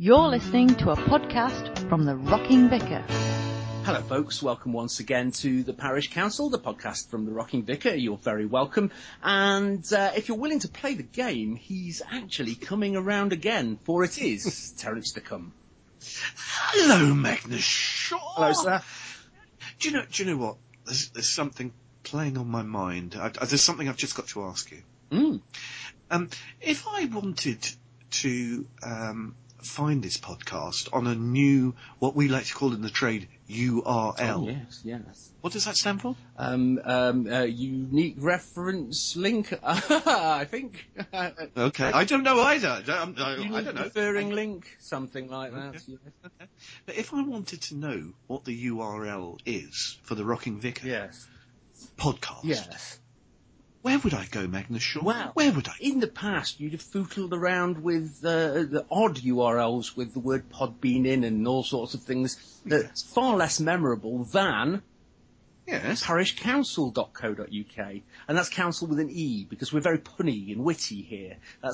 You're listening to a podcast from the Rocking Vicar. Hello folks, welcome once again to the Parish Council, the podcast from the Rocking Vicar. You're very welcome. And if you're willing to play the game, he's actually coming around again, for it is Terence to come. Hello, Magnus Shaw. Hello, sir. Do you know what? There's something playing on my mind. There's something I've just got to ask you. If I wanted to find this podcast on a new, what we like to call in the trade, URL. Oh, yes. What does that stand for? Unique reference link, I think. Okay, I don't know either. I Unique don't know. referring link, something like that. Okay. Yes. Okay. But if I wanted to know what the URL is for the Rocking Vicar Yes. podcast, Yes. where would I go, Magnus Shaw? Well, where would I? In the past, you'd have footled around with the odd URLs with the word Podbean in and all sorts of things that's far less memorable than Yes. parishcouncil.co.uk. And that's council with an E, because we're very punny and witty here. That's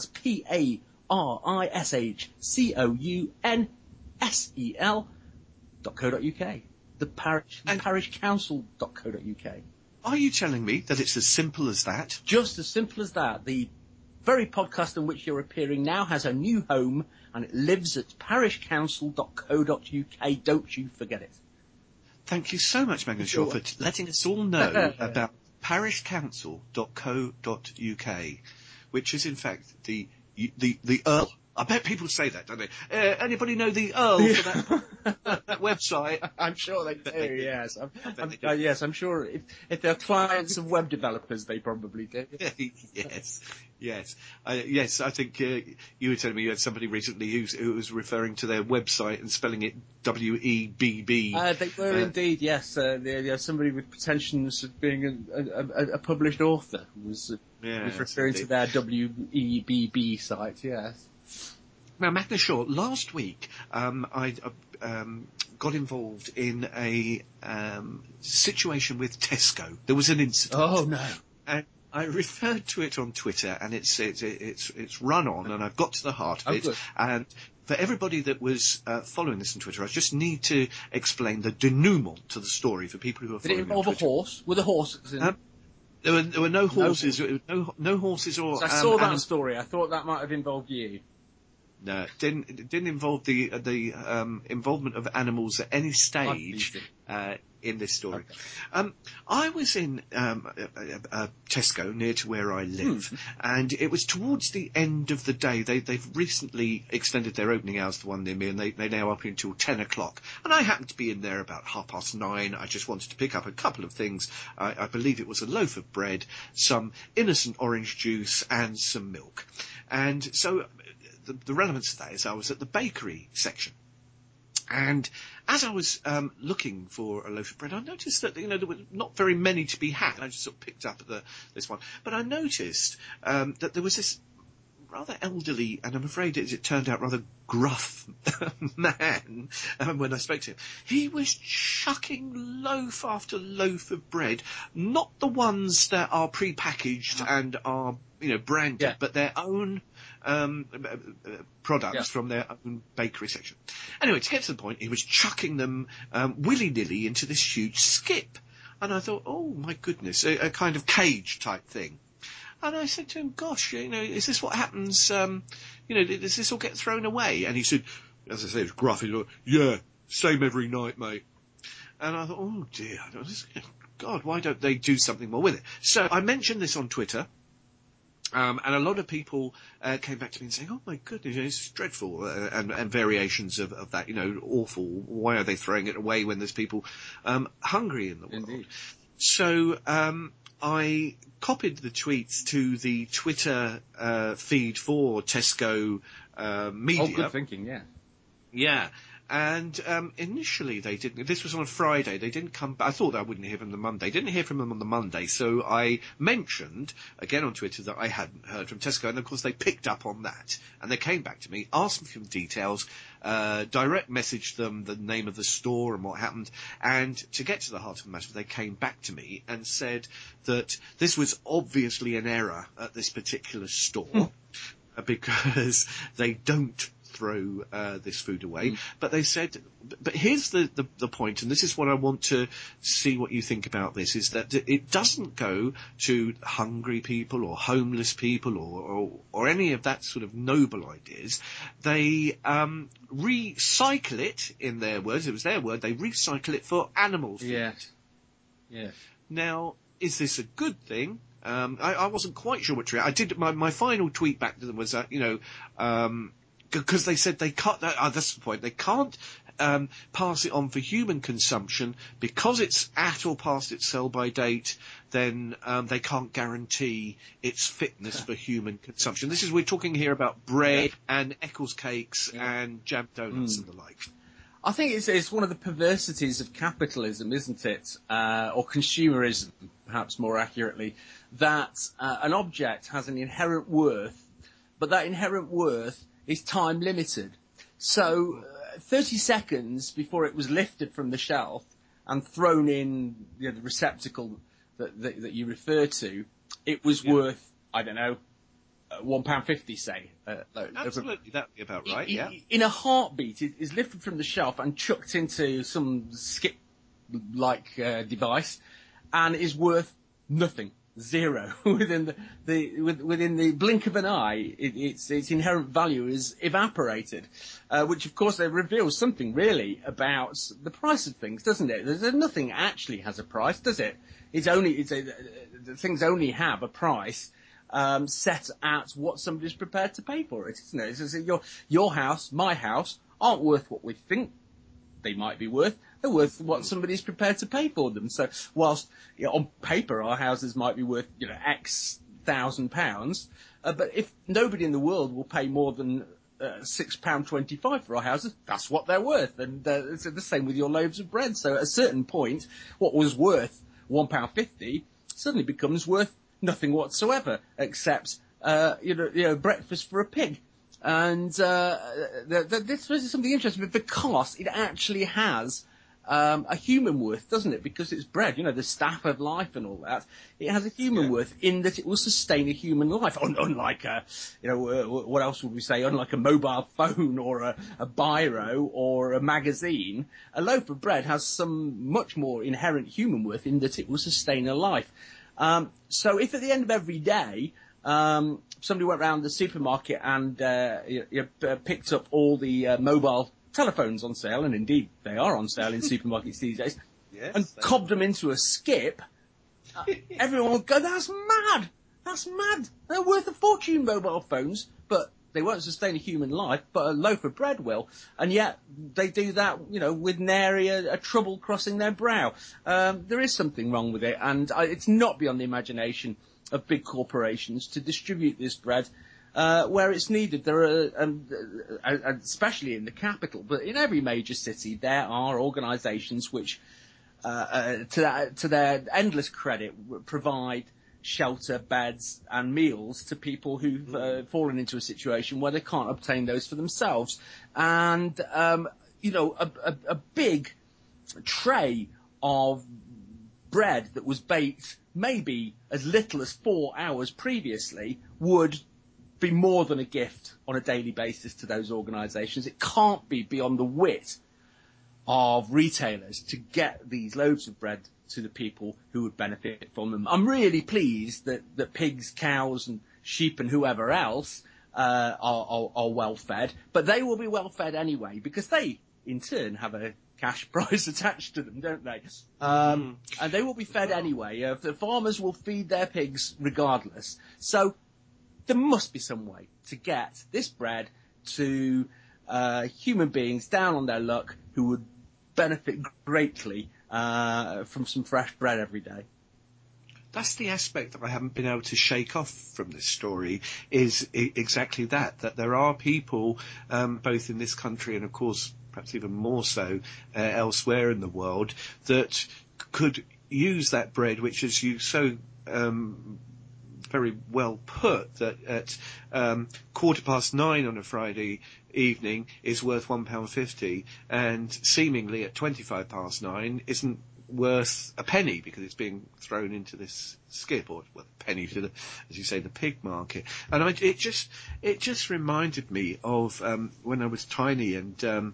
parishcounsel.co.uk. The parishcouncil.co.uk. Are you telling me that it's as simple as that? Just as simple as that. The very podcast in which you're appearing now has a new home, and it lives at parishcouncil.co.uk. Don't you forget it. Thank you so much, Magnus Shaw, for letting us all know about parishcouncil.co.uk, which is in fact the Earl. I bet people say that, don't they? Anybody know the Earl for that website? I'm sure they do, yes. Yes, I'm sure if they're clients of web developers, they probably do. Yes. I think you were telling me you had somebody recently who was referring to their website and spelling it W-E-B-B. They were indeed, yes. Somebody with pretensions of being a published author was referring to their W-E-B-B site, yes. Now, Magnus Shaw, last week I got involved in a situation with Tesco. There was an incident. Oh, no. And I referred to it on Twitter, and it's run on, and I've got to the heart of it. Good. And for everybody that was following this on Twitter, I just need to explain the denouement to the story for people who are following. Did it involve a horse? Were the horses in? There were no horses. No horses or. So I saw that story. I thought that might have involved you. No, it didn't involve the involvement of animals at any stage in this story. Okay. I was in Tesco near to where I live, and it was towards the end of the day. They've recently extended their opening hours to one near me, and they're now up until 10 o'clock. And I happened to be in there about 9:30. I just wanted to pick up a couple of things. I believe it was a loaf of bread, some innocent orange juice, and some milk. And so the relevance of that is I was at the bakery section. And as I was looking for a loaf of bread, I noticed that there were not very many to be had. I just sort of picked up this one. But I noticed that there was this rather elderly, and I'm afraid it turned out rather gruff man when I spoke to him. He was chucking loaf after loaf of bread, not the ones that are pre-packaged and are branded, but their own products from their own bakery section. Anyway, to get to the point, he was chucking them willy-nilly into this huge skip. And I thought, oh my goodness, a kind of cage type thing. And I said to him, gosh, is this what happens, does this all get thrown away? And he said, as I said, it was gruff, he said, yeah, same every night, mate. And I thought, oh dear, God, why don't they do something more with it? So I mentioned this on Twitter. And a lot of people came back to me and saying, oh my goodness, it's dreadful, and variations of that, awful. Why are they throwing it away when there's people hungry in the world? Indeed. So I copied the tweets to the Twitter feed for Tesco Media. Oh, good thinking, yeah. Yeah. And initially they didn't. This was on a Friday. They didn't come back. I thought I wouldn't hear from them Monday. Didn't hear from them on the Monday. So I mentioned again on Twitter that I hadn't heard from Tesco, and of course they picked up on that. And they came back to me, asked me for details, direct messaged them the name of the store and what happened. And to get to the heart of the matter, they came back to me and said that this was obviously an error at this particular store. Because they don't throw this food away. But they said, but here's the point, and this is what I want to see what you think about this, is that it doesn't go to hungry people or homeless people or any of that sort of noble ideas. They recycle it, in their words, it was their word, they recycle it for animal feed. Yeah. Now, is this a good thing? I wasn't quite sure what to react. I did my final tweet back to them was that, because they said they can't. That's the point. They can't pass it on for human consumption because it's at or past its sell-by date. Then they can't guarantee its fitness for human consumption. We're talking here about bread and Eccles cakes and jam donuts and the like. I think it's one of the perversities of capitalism, isn't it? Or consumerism, perhaps more accurately, that an object has an inherent worth, but that inherent worth is time limited. So 30 seconds before it was lifted from the shelf and thrown in the receptacle that you refer to, it was worth, I don't know, £1.50, say. Absolutely, that'd be about right, yeah. In a heartbeat, it is lifted from the shelf and chucked into some skip-like device, and is worth nothing, zero. within the blink of an eye, its inherent value is evaporated, which of course reveals something really about the price of things, doesn't it? Nothing actually has a price, does it? Things only have a price set at what somebody's prepared to pay for it, isn't it? It's your house, my house, aren't worth what we think they might be worth. They're worth what somebody's prepared to pay for them. So whilst on paper our houses might be worth X £1,000, but if nobody in the world will pay more than £6.25 for our houses, that's what they're worth. And it's the same with your loaves of bread. So at a certain point, what was worth £1.50 suddenly becomes worth nothing whatsoever, except breakfast for a pig. And this is something interesting because it actually has a human worth, doesn't it? Because it's bread, the staff of life and all that. It has a human worth in that it will sustain a human life. Unlike what else would we say? Unlike a mobile phone or a biro or a magazine, a loaf of bread has some much more inherent human worth in that it will sustain a life. So if at the end of every day, somebody went round the supermarket and picked up all the mobile telephones on sale, and indeed they are on sale in supermarkets these days, and cobbed them into a skip, everyone would go, that's mad! That's mad! They're worth a fortune, mobile phones, but they won't sustain a human life, but a loaf of bread will. And yet they do that, with nary a trouble crossing their brow. There is something wrong with it, and it's not beyond the imagination of big corporations to distribute this bread where it's needed. There are, especially in the capital, but in every major city, there are organisations which, to their endless credit, provide shelter, beds and meals to people who've fallen into a situation where they can't obtain those for themselves. And, a big tray of bread that was baked maybe as little as 4 hours previously would be more than a gift on a daily basis to those organisations. It can't be beyond the wit of retailers to get these loaves of bread to the people who would benefit from them. I'm really pleased that pigs, cows and sheep and whoever else are well fed, but they will be well fed anyway because they in turn have a cash prize attached to them, don't they? And they will be fed anyway. The farmers will feed their pigs regardless. So there must be some way to get this bread to human beings down on their luck who would benefit greatly from some fresh bread every day. That's the aspect that I haven't been able to shake off from this story, is exactly that there are people, both in this country and of course perhaps even more so elsewhere in the world, that could use that bread, which, as you so very well put, that at 9:15 on a Friday evening is worth £1.50, and seemingly at 9:25 isn't worth a penny because it's being thrown into this skip, or well, a penny to the, as you say, the pig market. And it just reminded me of when I was tiny, and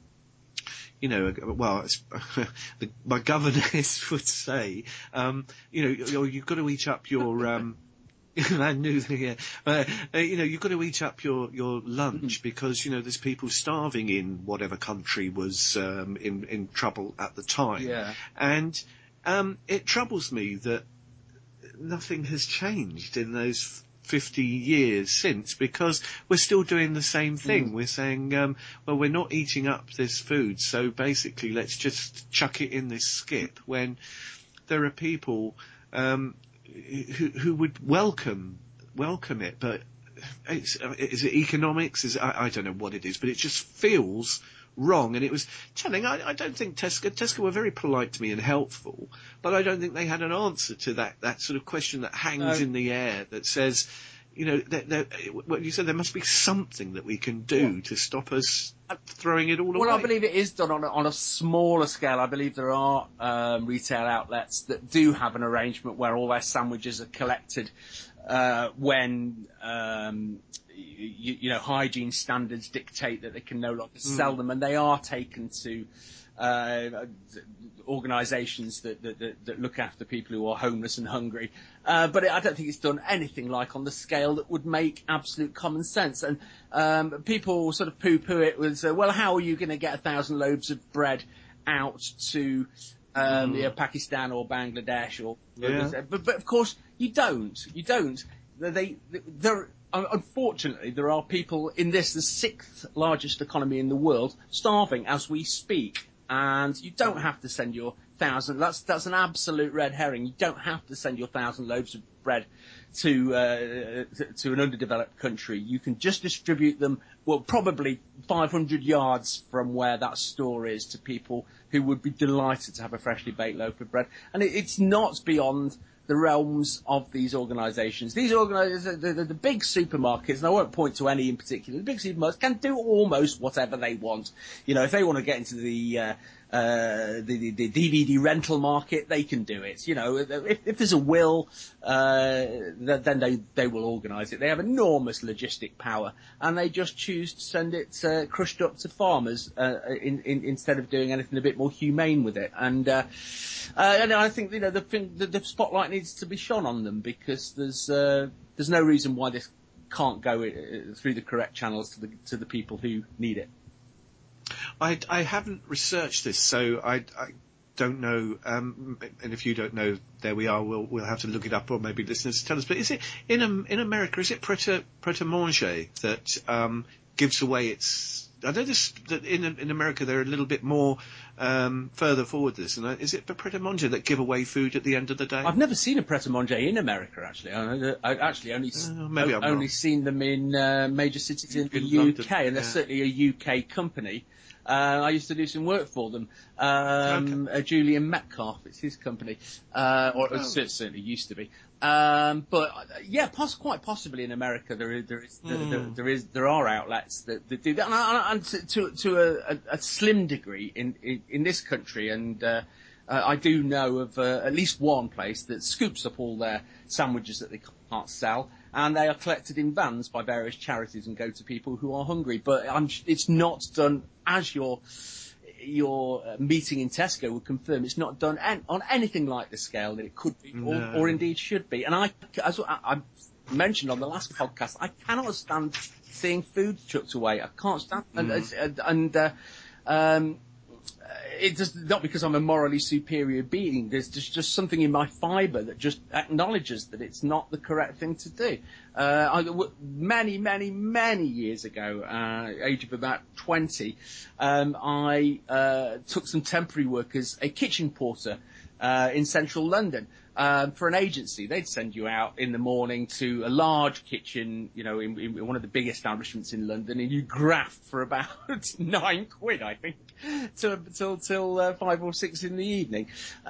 well, my governess would say, you've got to eat up your I knew, yeah. You've got to eat up your lunch because, there's people starving in whatever country was in trouble at the time. Yeah. And it troubles me that nothing has changed in those 50 years since, because we're still doing the same thing. We're saying, well, we're not eating up this food, so basically let's just chuck it in this skip, when there are people who would welcome it, but is it economics? I don't know what it is, but it just feels wrong. And it was telling. I don't think Tesco were very polite to me and helpful, but I don't think they had an answer to that sort of question that hangs in the air that says, what you said, there must be something that we can do to stop us throwing it all away. Well, I believe it is done on a smaller scale. I believe there are retail outlets that do have an arrangement where all their sandwiches are collected when hygiene standards dictate that they can no longer sell them, and they are taken to organisations that look after people who are homeless and hungry. But I don't think it's done anything like on the scale that would make absolute common sense. And people sort of poo-poo it with, well, how are you going to get 1,000 loaves of bread out to Pakistan or Bangladesh or but of course you don't. Unfortunately, there are people in the 6th largest economy in the world, starving as we speak. And you don't have to send your 1,000. That's an absolute red herring. You don't have to send your 1,000 loaves of bread to an underdeveloped country. You can just distribute them, well, probably 500 yards from where that store is, to people who would be delighted to have a freshly baked loaf of bread. And it's not beyond the realms of these organisations. These organisations, the big supermarkets, and I won't point to any in particular, the big supermarkets can do almost whatever they want. If they want to get into the DVD rental market, they can do it. If there's a will, then they will organise it. They have enormous logistic power, and they just choose to send it crushed up to farmers instead of doing anything a bit more humane with it. And I think the spotlight needs to be shone on them, because there's no reason why this can't go through the correct channels to the people who need it. I haven't researched this, so I don't know. And if you don't know, there we are. We'll have to look it up, or maybe listeners tell us. But is it in America? Is it Pret-a-Manger that gives away its? I know that in America they're a little bit more further forward this. And is it Pret-a-Manger that give away food at the end of the day? I've never seen a Pret-a-Manger in America, actually. I actually only seen them in major cities in the UK, London, and they're certainly a UK company. I used to do some work for them. Julian Metcalf, it's his company, it certainly used to be. But yeah, quite possibly in America there are outlets that do that, and to a slim degree in this country. And I do know of at least one place that scoops up all their sandwiches that they can't sell, and they are collected in vans by various charities and go to people who are hungry. But it's not done, as your meeting in Tesco would confirm. It's not done on anything like the scale that it could be, or indeed should be. And as I mentioned on the last podcast, I cannot stand seeing food chucked away. I can't stand, it's just not because I'm a morally superior being. There's just something in my fibre that just acknowledges that it's not the correct thing to do. Many years ago, age of about 20, I took some temporary work as a kitchen porter in central London. For an agency. They'd send you out in the morning to a large kitchen, in one of the big establishments in London, and you graft for about £9, I think, till 5 or 6 in the evening.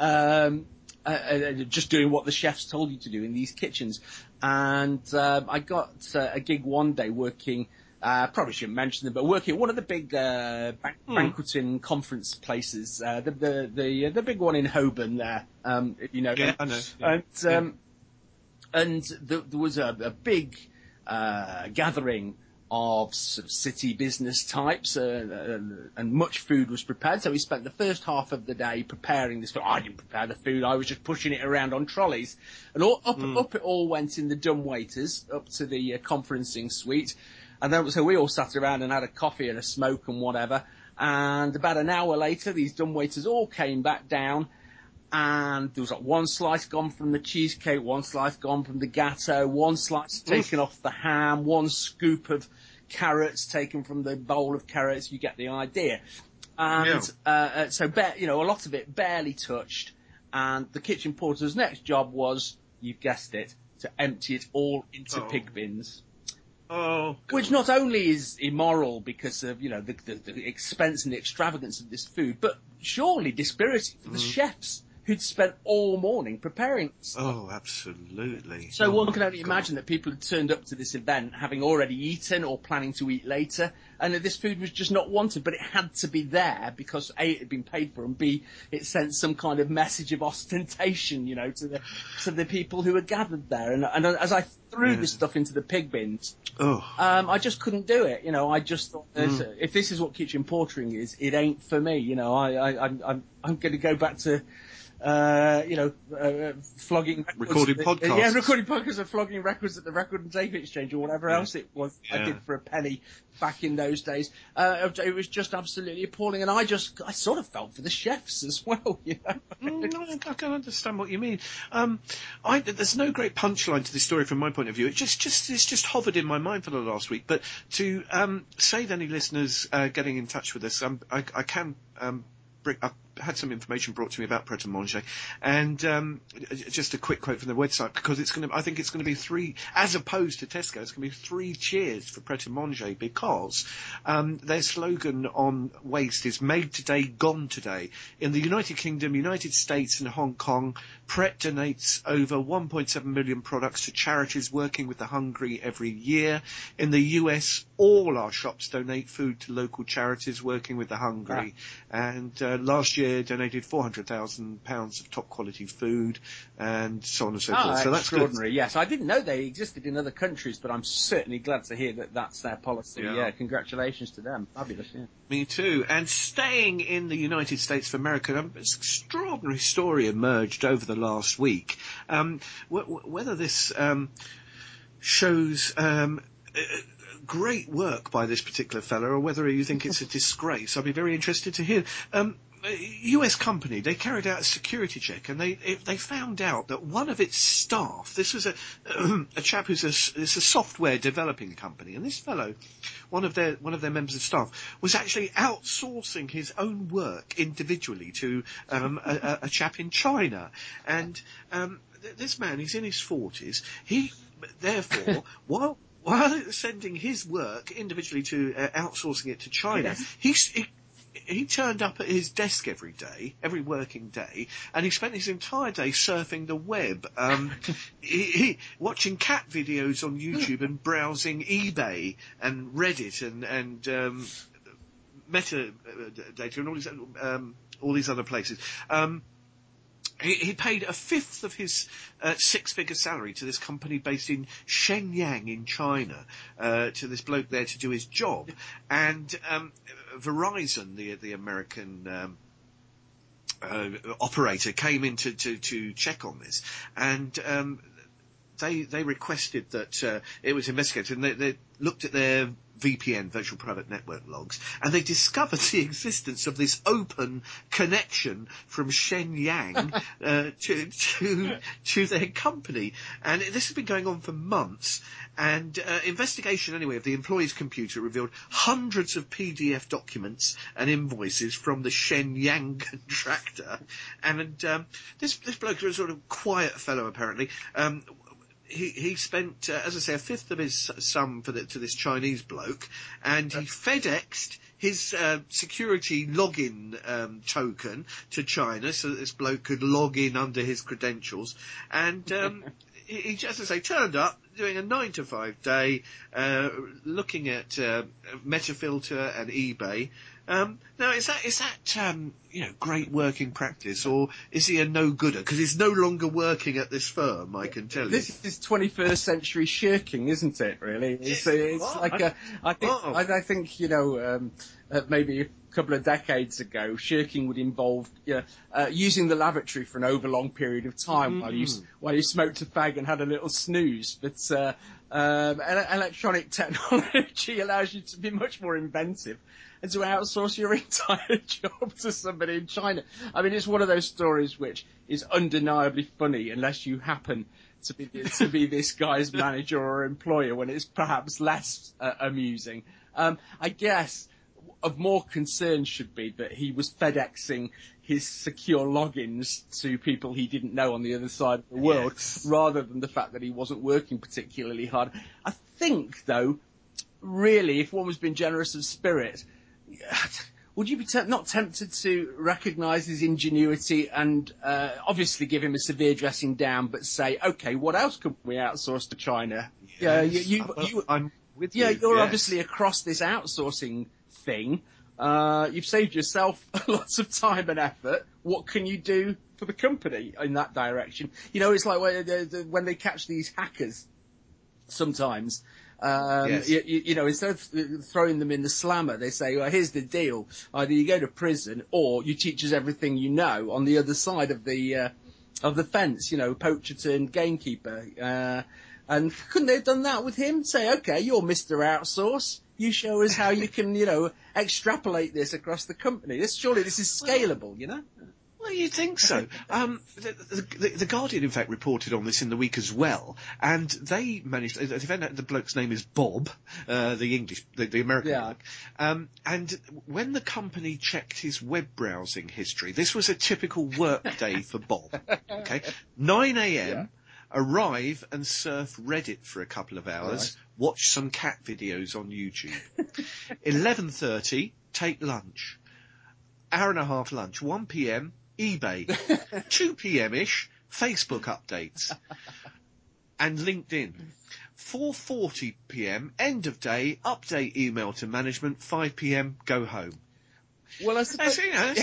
Just doing what the chefs told you to do in these kitchens. And I got a gig one day working Probably shouldn't mention them, but working at one of the big banqueting conference places, the big one in Holborn there, if you know them. I know. Yeah. And there was a big gathering of sort of city business types, and much food was prepared. So we spent the first half of the day preparing this food. I didn't prepare the food. I was just pushing it around on trolleys. And up it all went in the dumbwaiters up to the conferencing suite. And then, so we all sat around and had a coffee and a smoke and whatever. And about an hour later, these dumbwaiters all came back down. And there was like one slice gone from the cheesecake, one slice gone from the gatto, one slice taken off the ham, one scoop of carrots taken from the bowl of carrots. You get the idea. And so, a lot of it barely touched. And the kitchen porter's next job was, you've guessed it, to empty it all into pig bins. Oh, God. Which not only is immoral because of, the expense and the extravagance of this food, but surely dispiriting for the chefs who'd spent all morning preparing this. Oh, absolutely. So one can only imagine that people had turned up to this event having already eaten or planning to eat later, and that this food was just not wanted, but it had to be there because A, it had been paid for, and B, it sent some kind of message of ostentation, to the people who were gathered there. And as I threw this stuff into the pig bins, I just couldn't do it. I just thought, if this is what kitchen portering is, it ain't for me. I'm going to go back to flogging records. Recording podcasts. Yeah, recording podcasts and flogging records at the Record and Tape Exchange or whatever else it was I did for a penny back in those days. It was just absolutely appalling, and I sort of felt for the chefs as well, I can understand what you mean. There's no great punchline to this story from my point of view. It's just hovered in my mind for the last week. But to save any listeners getting in touch with us, I can I've had some information brought to me about Pret a Manger, and just a quick quote from the website, because I think it's going to be 3, as opposed to Tesco, it's going to be 3 cheers for Pret a Manger, because their slogan on waste is "Made today, gone today." In the United Kingdom, United States and Hong Kong, Pret donates over 1.7 million products to charities working with the hungry every year. In the US, all our shops donate food to local charities working with the hungry. And last year donated £400,000 of top quality food, and so on and so forth. So that's extraordinary. Good. Yes, I didn't know they existed in other countries, but I'm certainly glad to hear that that's their policy. Yeah, congratulations to them. Fabulous. Yeah. Me too. And staying in the United States of America, an extraordinary story emerged over the last week. Whether this shows great work by this particular fellow, or whether you think it's a disgrace, I'd be very interested to hear. A US company, they carried out a security check, and they found out that one of its staff, this was a chap it's a software developing company, and this fellow, one of their members of staff, was actually outsourcing his own work individually to a chap in China. And this man, he's in his 40s. He, therefore, while sending his work individually to outsourcing it to China, he turned up at his desk every working day, and he spent his entire day surfing the web, he watching cat videos on YouTube and browsing eBay and Reddit and metadata and all these other places. He paid a fifth of his 6-figure salary to this company based in Shenyang in China, to this bloke there to do his job. And Verizon, the American operator, came in to check on this, and they requested that it was investigated, and they looked at their VPN, Virtual Private Network logs, and they discovered the existence of this open connection from Shenyang to their company. And this has been going on for months, and investigation anyway of the employee's computer revealed hundreds of PDF documents and invoices from the Shenyang contractor. And this bloke was a sort of quiet fellow, apparently. He spent, as I say, a fifth of his sum to this Chinese bloke, and he FedExed his security login token to China so that this bloke could log in under his credentials. And he just, as I say, turned up doing a 9 to 5 day, looking at Metafilter and eBay. Now, is that great working practice, or is he a no-gooder? Because he's no longer working at this firm, I can tell you. This is 21st century shirking, isn't it? Really, it's like I think maybe a couple of decades ago, shirking would involve using the lavatory for an overlong period of time while you smoked a fag and had a little snooze. But electronic technology allows you to be much more inventive and to outsource your entire job to somebody in China. I mean, it's one of those stories which is undeniably funny unless you happen to be this guy's manager or employer, when it's perhaps less amusing. I guess of more concern should be that he was FedExing his secure logins to people he didn't know on the other side of the world, rather than the fact that he wasn't working particularly hard. I think, though, really, if one was being generous of spirit, would you be not tempted to recognise his ingenuity and obviously give him a severe dressing down, but say, OK, what else could we outsource to China? Yes. I'm with you. Yeah, you're obviously across this outsourcing thing. You've saved yourself lots of time and effort. What can you do for the company in that direction? It's like when they catch these hackers sometimes. Instead of throwing them in the slammer, they say, well, here's the deal. Either you go to prison or you teach us everything you know on the other side of the fence, poacher turned gamekeeper. And couldn't they have done that with him? Say, OK, you're Mr. Outsource. You show us how you can, extrapolate this across the company. Surely this is scalable, Well, you'd think so. The Guardian, in fact, reported on this in the week as well, and they managed. They found out the bloke's name is Bob, the American bloke. And when the company checked his web browsing history, this was a typical work day for Bob. Okay, 9 a.m. Yeah. Arrive and surf Reddit for a couple of hours. Right. Watch some cat videos on YouTube. 11:30, take lunch. Hour and a half lunch. 1 p.m. eBay. 2 p.m.-ish, Facebook updates. And LinkedIn. 4:40 p.m, end of day, update email to management. 5 p.m, go home. Well, I suppose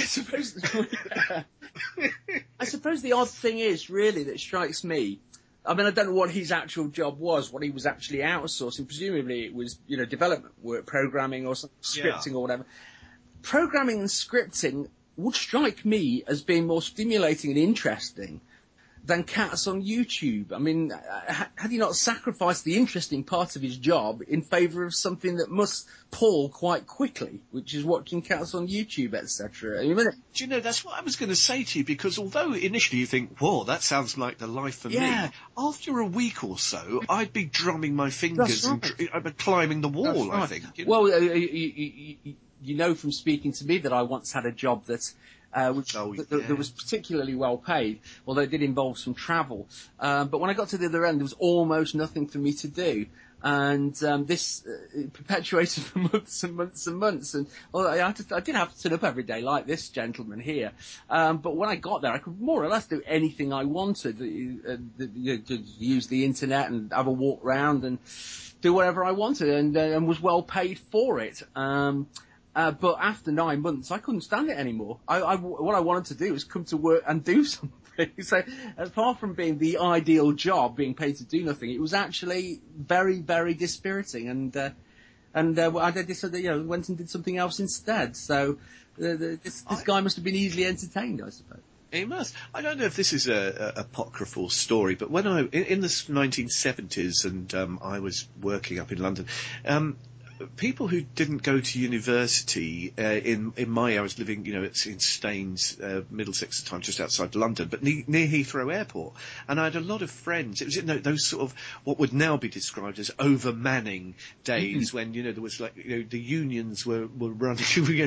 the odd thing is, really, that strikes me, I mean, I don't know what his actual job was, what he was actually outsourcing. Presumably it was, development work, programming or some scripting or whatever. Programming and scripting would strike me as being more stimulating and interesting than cats on YouTube. I mean, had he not sacrificed the interesting part of his job in favour of something that must pall quite quickly, which is watching cats on YouTube, etc.? Do you know, that's what I was going to say to you, because although initially you think, whoa, that sounds like the life for me, after a week or so, I'd be drumming my fingers and I'd be climbing the wall, I think. Well, you know from speaking to me that I once had a job that that was particularly well paid, although it did involve some travel. But when I got to the other end, there was almost nothing for me to do. And this perpetuated for months and months and months. And I did have to turn up every day like this gentleman here. But when I got there, I could more or less do anything I wanted. Use the internet and have a walk round and do whatever I wanted, and was well paid for it. But after 9 months, I couldn't stand it anymore. What I wanted to do was come to work and do something. So, apart from being the ideal job, being paid to do nothing, it was actually very, very dispiriting. And I decided, went and did something else instead. So, this guy must have been easily entertained, I suppose. He must. I don't know if this is a apocryphal story, but when in the 1970s, and I was working up in London, people who didn't go to university, in my I was living, it's in Staines, Middlesex at the time, just outside London, but near Heathrow Airport. And I had a lot of friends. It was those sort of what would now be described as overmanning days when, there was the unions were running,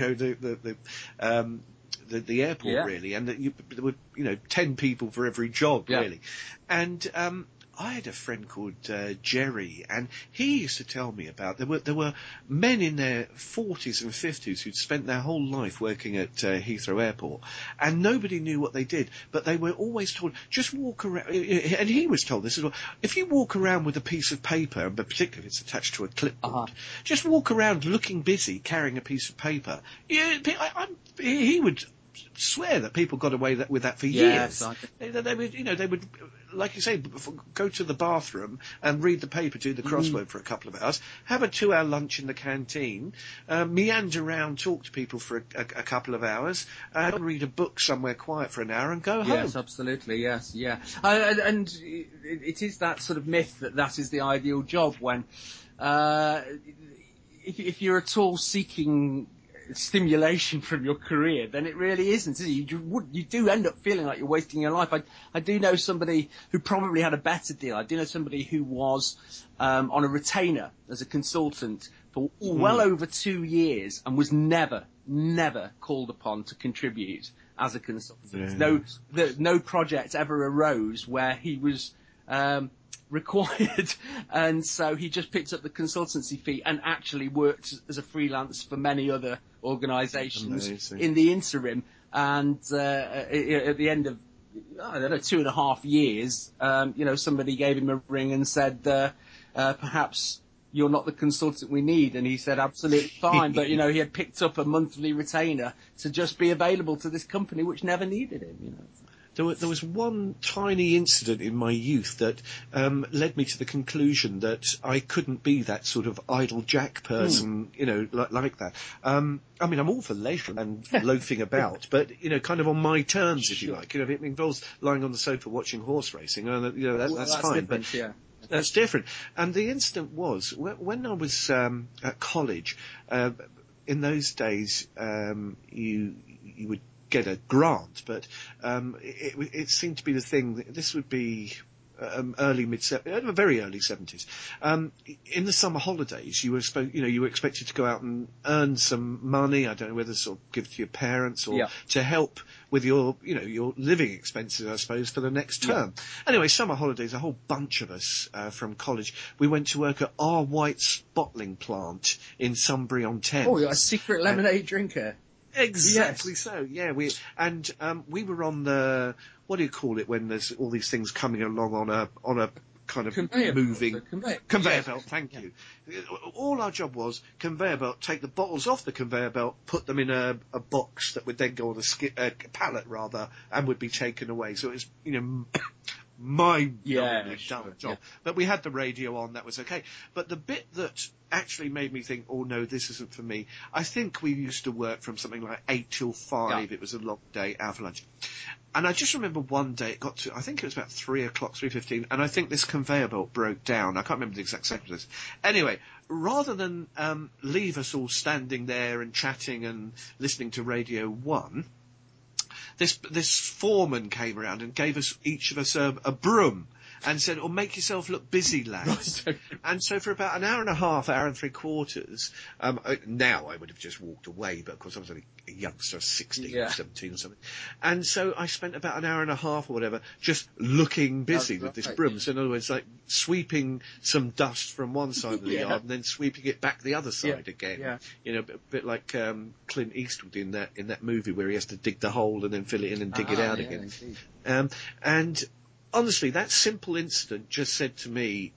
the airport really, and there were 10 people for every job really, and I had a friend called Jerry, and he used to tell me about there were men in their 40s and 50s who'd spent their whole life working at Heathrow Airport, and nobody knew what they did, but they were always told, just walk around, and he was told this as well, if you walk around with a piece of paper, but particularly if it's attached to a clipboard, just walk around looking busy, carrying a piece of paper. He would swear that people got away with that for years. They would, like you say, go to the bathroom and read the paper, do the crossword for a couple of hours, have a 2-hour lunch in the canteen, meander around, talk to people for a couple of hours, read a book somewhere quiet for an hour and go home. Yes, absolutely, yes, yeah. And it is that sort of myth that is the ideal job when, if you're at all seeking stimulation from your career, then it really isn't, is it? You do end up feeling like you're wasting your life. I do know somebody who probably had a better deal. I do know somebody who was on a retainer as a consultant for well over 2 years and was never called upon to contribute as a consultant. Yeah. No project ever arose where he was required, and so he just picked up the consultancy fee and actually worked as a freelance for many other organisations in the interim. And at the end of, I don't know, 2.5 years, somebody gave him a ring and said, perhaps you're not the consultant we need. And he said, absolutely fine. But, he had picked up a monthly retainer to just be available to this company which never needed him, There was one tiny incident in my youth that led me to the conclusion that I couldn't be that sort of idle jack person, like that. I'm all for leisure and loafing about, but, kind of on my terms, if you like. If it involves lying on the sofa watching horse racing, that's fine. But that's different. And the incident was, when I was at college, in those days, you would get a grant, but it seemed to be the thing. This would be very early 70s. In the summer holidays, you were expected to go out and earn some money. I don't know whether to sort of give to your parents or to help with your living expenses, I suppose, for the next term. Anyway, summer holidays, a whole bunch of us from college, we went to work at R. White's bottling plant in Sunbury-on-Thames. Oh, you're a secret lemonade drinker. Exactly so. Yeah, we were on the, what do you call it when there's all these things coming along on a kind of moving conveyor belt. Thank you. All our job was conveyor belt. Take the bottles off the conveyor belt, put them in a box that would then go on a pallet rather, and would be taken away. So it was mind-numbingly done job. But we had the radio on, that was okay. But the bit that actually made me think, oh no, this isn't for me, I think we used to work from something like 8 till 5. It was a long day out for lunch. And I just remember one day it got to, I think it was about 3 o'clock, 3:15, and I think this conveyor belt broke down. I can't remember the exact sequence. Anyway, rather than leave us all standing there and chatting and listening to Radio 1, this foreman came around and gave us, each of us, a broom and said, make yourself look busy, lads. And so for about an hour and a half, hour and 3/4, now I would have just walked away, but of course I was only a youngster, 16 or 17 or something. And so I spent about an hour and a half or whatever just looking busy with this broom. So in other words, like sweeping some dust from one side of the yard and then sweeping it back the other side again. A bit like Clint Eastwood in that movie where he has to dig the hole and then fill it in and dig it out again. And honestly, that simple incident just said to me,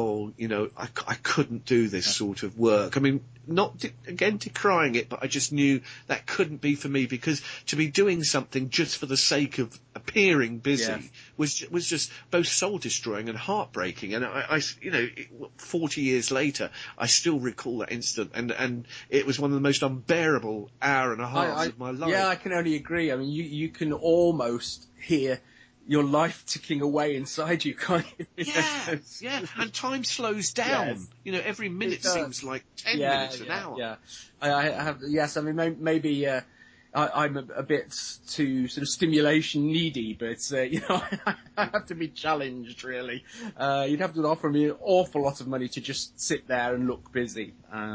I couldn't do this sort of work. I mean, not decrying it, but I just knew that couldn't be for me, because to be doing something just for the sake of appearing busy was just both soul destroying and heartbreaking. And I 40 years later, I still recall that incident, and it was one of the most unbearable hour and a half of my life. Yeah, I can only agree. I mean, you can almost hear your life ticking away inside you, can't you? And time slows down. Every minute seems like 10 minutes, an hour. I have, I mean, maybe I'm a bit too sort of stimulation needy, but I have to be challenged, really. You'd have to offer me an awful lot of money to just sit there and look busy.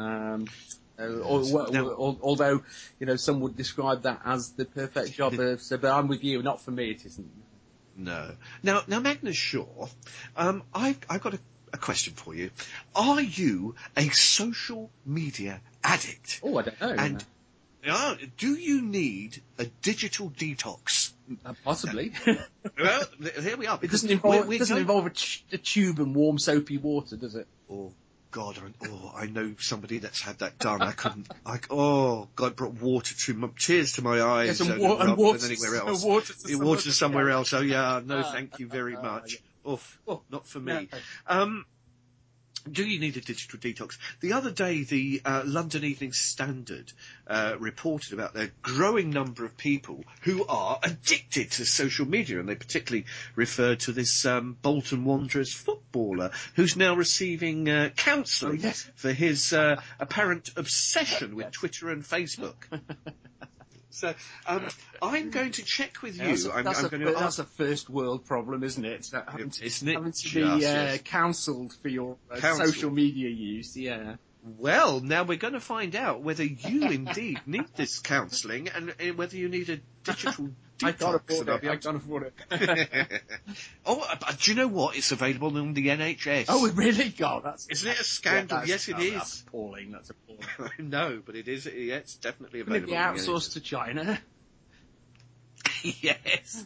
Although some would describe that as the perfect job, but I'm with you. Not for me, it isn't. No. Now, Magnus Shaw, I've got a question for you. Are you a social media addict? Oh, I don't know. And do you need a digital detox? Possibly. Well, here we are. It Because doesn't involve a tube and warm soapy water, does it? Oh God! I know somebody that's had that done. I couldn't. God, brought water to my tears to my eyes. Yes, and rather water than anywhere else. water to Water somewhere else. Oh yeah, no, thank you very much. Yeah. Oof, not for me. Do you need a digital detox? The other day, the London Evening Standard reported about their growing number of people who are addicted to social media, and they particularly referred to this Bolton Wanderers footballer who's now receiving counselling for his apparent obsession with Twitter and Facebook. So I'm going to check with you. That's a first world problem, isn't it? Having to be counselled for your social media use. Yeah. Well, now we're going to find out whether you indeed need this counselling and whether you need a digital detox. I can't afford it. Do you know what? It's available on the NHS. Oh, really? God, isn't it a scandal? Yes, it is. That's appalling. That's appalling. I know, but it is. Yeah, it's definitely Can it available. be outsourced to China? Yes.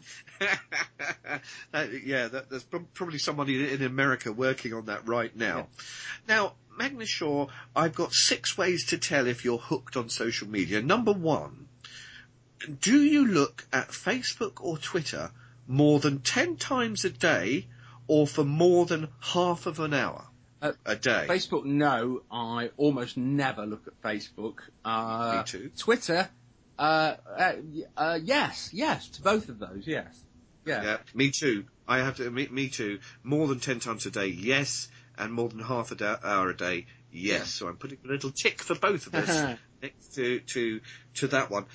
There's probably somebody in America working on that right now. Yeah. Now, Magnus Shaw, I've got 6 ways to tell if you're hooked on social media. Number 1, do you look at Facebook or Twitter more than 10 times a day or for more than half of an hour a day? Facebook, no. I almost never look at Facebook. Me too. Twitter, yes, to both of those, yes. Yeah, me too. I have to admit, me too. More than 10 times a day, yes, and more than half an hour a day, yes. Yeah. So I'm putting a little tick for both of us next to that one.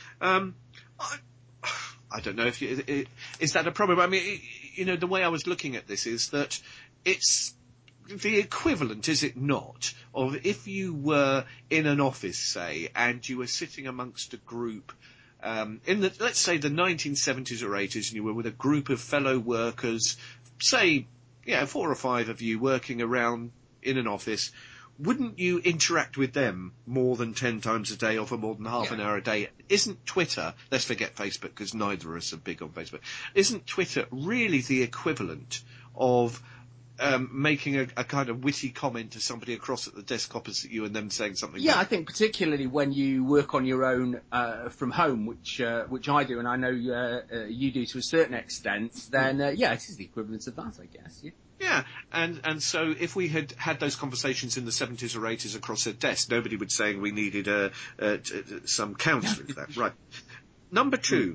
I don't know if is that a problem? I mean, the way I was looking at this is that it's the equivalent, is it not, of if you were in an office, say, and you were sitting amongst a group in let's say the 1970s or 80s, and you were with a group of fellow workers, say, 4 or 5 of you working around in an office. Wouldn't you interact with them more than 10 times a day or for more than half an hour a day? Isn't Twitter, let's forget Facebook because neither of us are big on Facebook, isn't Twitter really the equivalent of making a kind of witty comment to somebody across at the desk opposite you and them saying something back? I think particularly when you work on your own from home, which I do, and I know you do to a certain extent, then it is the equivalent of that, I guess. Yeah, and so if we had those conversations in the 70s or 80s across a desk, nobody would say we needed some counselling for that. Right. Number 2.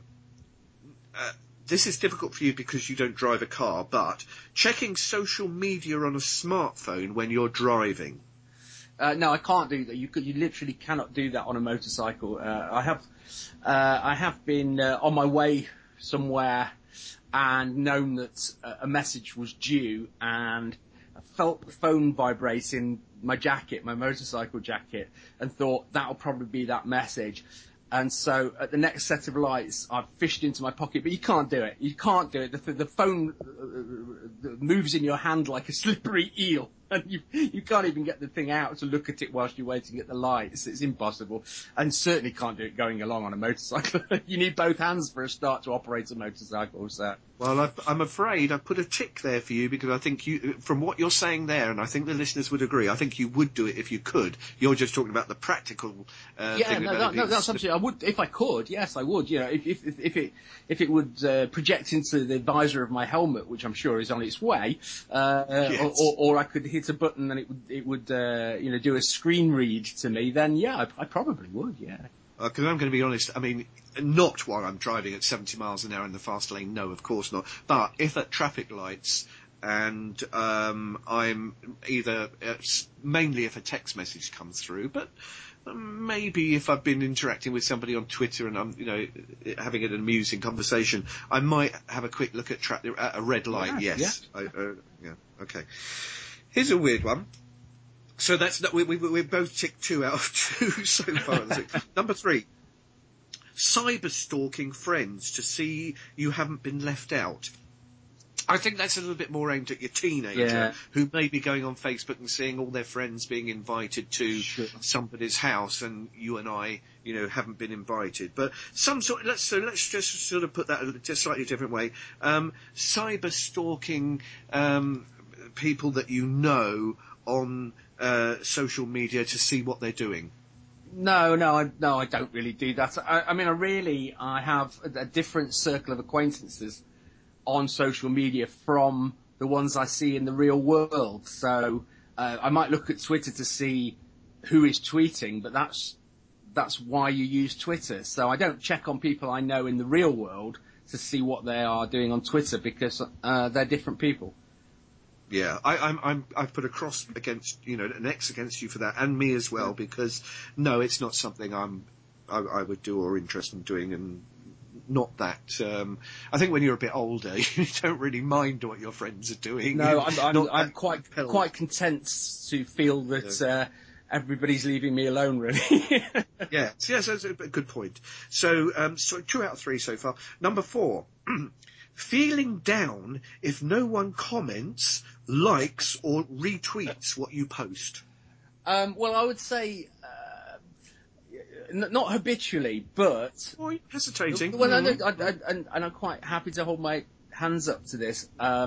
This is difficult for you because you don't drive a car, but checking social media on a smartphone when you're driving. No, I can't do that. You literally cannot do that on a motorcycle. I have been on my way somewhere and known that a message was due, and I felt the phone vibrate in my jacket, my motorcycle jacket, and thought that'll probably be that message. And so at the next set of lights, I've fished into my pocket, but you can't do it. You can't do it. The phone moves in your hand like a slippery eel, and you can't even get the thing out to look at it whilst you're waiting at the lights. It's impossible. And certainly can't do it going along on a motorcycle. You need both hands for a start to operate a motorcycle, so. Well, I'm afraid I've put a tick there for you because I think from what you're saying there, and I think the listeners would agree, I think you would do it if you could. You're just talking about the practical thing. No, that's absolutely. I would, if I could. Yes, I would. If it would project into the visor of my helmet, which I'm sure is on its way, yes. or I could hit a button and it would do a screen read to me. Then I probably would. Yeah. Because I'm going to be honest, I mean, not while I'm driving at 70 miles an hour in the fast lane, no, of course not. But if at traffic lights and I'm either, mainly if a text message comes through, but maybe if I've been interacting with somebody on Twitter and I'm, having an amusing conversation, I might have a quick look at a red light, yes. Yeah, okay. Here's a weird one. So we both ticked 2 out of 2 so far. Number 3, cyber stalking friends to see you haven't been left out. I think that's a little bit more aimed at your teenager Yeah. who may be going on Facebook and seeing all their friends being invited to Sure. somebody's house, and you and I, haven't been invited. But let's just sort of put that a slightly different way. Cyber stalking people that you know on social media to see what they're doing. No, I don't really do that. I have a different circle of acquaintances on social media from the ones I see in the real world. So I might look at Twitter to see who is tweeting, but that's why you use Twitter. So I don't check on people I know in the real world to see what they are doing on Twitter, because they're different people. Yeah, I've put a cross against, an X against you for that, and me as well, because no, it's not something I would do or interested in doing, and not that. I think when you're a bit older, you don't really mind what your friends are doing. No, I'm quite content to feel that everybody's leaving me alone, really. Yes, that's a good point. So 2 out of 3 so far. Number 4, feeling down if no one comments, likes, or retweets what you post. Well, I would say not habitually, but Oh, you're hesitating. well, and I'm quite happy to hold my hands up to this.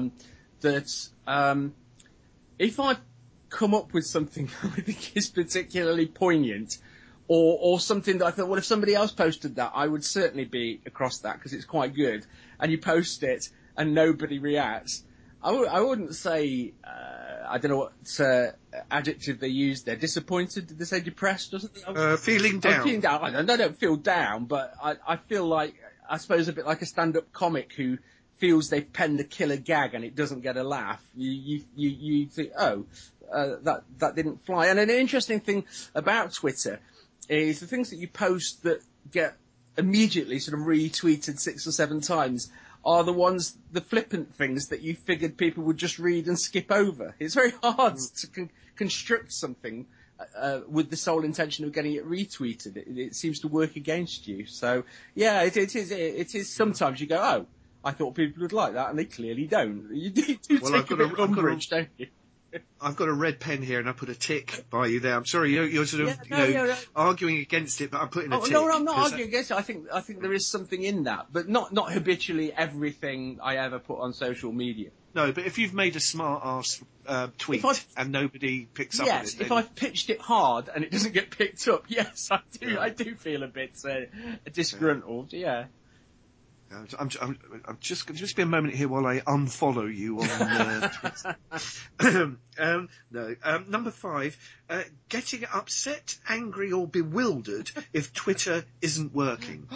If I've come up with something I think is particularly poignant, or something that I thought, well, if somebody else posted that, I would certainly be across that because it's quite good, and you post it and nobody reacts, I wouldn't say, I don't know what adjective they used there. Disappointed? Did they say depressed or something? Feeling down. Feeling down. I don't feel down, but I feel like, I suppose, a bit like a stand-up comic who feels they've penned a killer gag and it doesn't get a laugh. You think, that didn't fly. And an interesting thing about Twitter is the things that you post that get immediately sort of retweeted 6 or 7 times are the flippant things that you figured people would just read and skip over. It's very hard to construct something with the sole intention of getting it retweeted. It seems to work against you. So, yeah, it is. Sometimes you go, oh, I thought people would like that, and they clearly don't. You do take a bit of umbrage, don't you? I've got a red pen here, and I put a tick by you there. I'm sorry, you're sort of arguing against it, but I'm putting a tick. No, I'm not arguing against it. I think there is something in that, but not habitually everything I ever put on social media. No, but if you've made a smart-ass tweet and nobody picks up on it... Yes, if I've pitched it hard and it doesn't get picked up, yes, I do. Yeah. I do feel a bit disgruntled, yeah. I'm just be a moment here while I unfollow you on Twitter. Number 5, getting upset, angry, or bewildered if Twitter isn't working.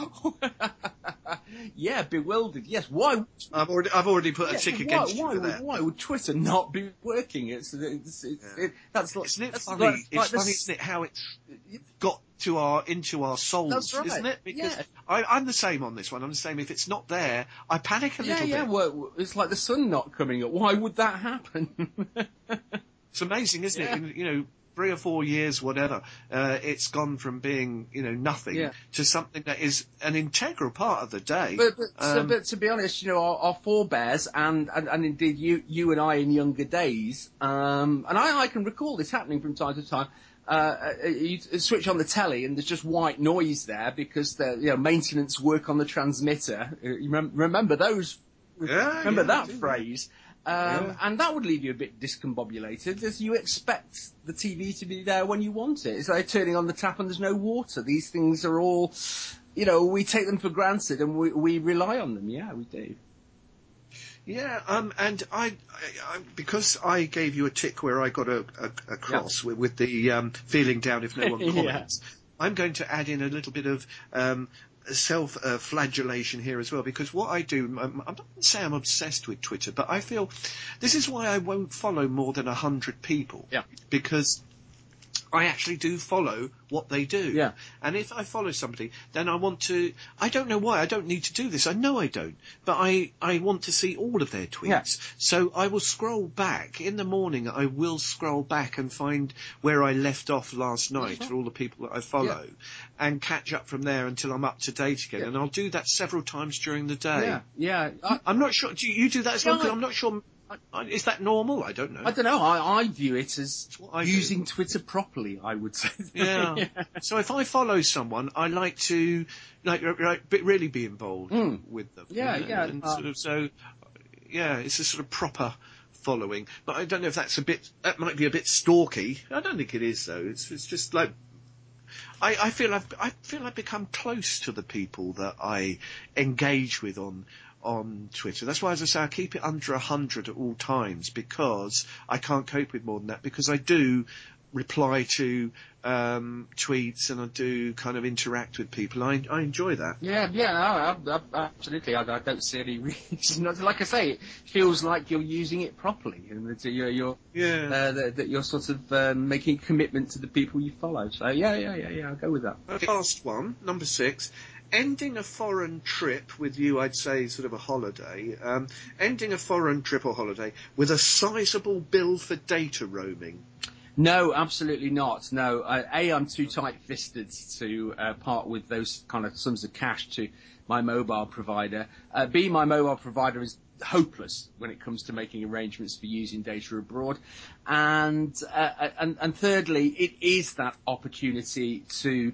Yeah, bewildered. Yes. Why? I've already put a tick against you for that. Why would Twitter not be working? Isn't it funny? It's funny, isn't it? How it's got into our souls, that's right. Isn't it? Because I'm the same on this one. I'm the same. If it's not there, I panic a little bit. Yeah, well, it's like the sun not coming up. Why would that happen? It's amazing, isn't it? In, 3 or 4 years, whatever, it's gone from being, nothing to something that is an integral part of the day. But to be honest, our forebears and indeed you and I in younger days, and I can recall this happening from time to time. You switch on the telly and there's just white noise there because the maintenance work on the transmitter. You remember those? Remember that phrase? And that would leave you a bit discombobulated, as you expect the TV to be there when you want it. It's like turning on the tap and there's no water. These things are all, we take them for granted and we rely on them. Yeah, we do. Yeah, and I because I gave you a tick where I got a cross with the feeling down if no one comments, I'm going to add in a little bit of self-flagellation here as well, because what I do, I'm not going to say I'm obsessed with Twitter, but I feel this is why I won't follow more than 100 people. Yeah. Because I actually do follow what they do. Yeah. And if I follow somebody, then I want to, I don't know why, I don't need to do this, I know I don't, but I want to see all of their tweets. Yeah. So I will scroll back, in the morning I will scroll back and find where I left off last night for all the people that I follow, and catch up from there until I'm up to date again. And I'll do that several times during the day. Yeah. I'm not sure, do you do that as well? Yeah, 'Cause I'm not sure, is that normal? I don't know. I don't know. I view it as what I using Twitter properly, I would say. Yeah. So if I follow someone, I like to really be involved with them. Yeah, you know, yeah. And sort of it's a sort of proper following. But I don't know if that might be a bit stalky. I don't think it is though. It's just like I feel I've become close to the people that I engage with on Twitter. That's why, as I say, I keep it under 100 at all times, because I can't cope with more than that, because I do reply to tweets and I do kind of interact with people. I enjoy that. Absolutely. I don't see any reason. Like I say, it feels like you're using it properly, and that you're sort of making a commitment to the people you follow. So I'll go with that. Last one, number 6. Ending a foreign trip with you, I'd say sort of a holiday, ending a foreign trip or holiday with a sizable bill for data roaming. No, absolutely not. No, I'm too tight-fisted to part with those kind of sums of cash to my mobile provider. B, my mobile provider is hopeless when it comes to making arrangements for using data abroad, and thirdly, it is that opportunity to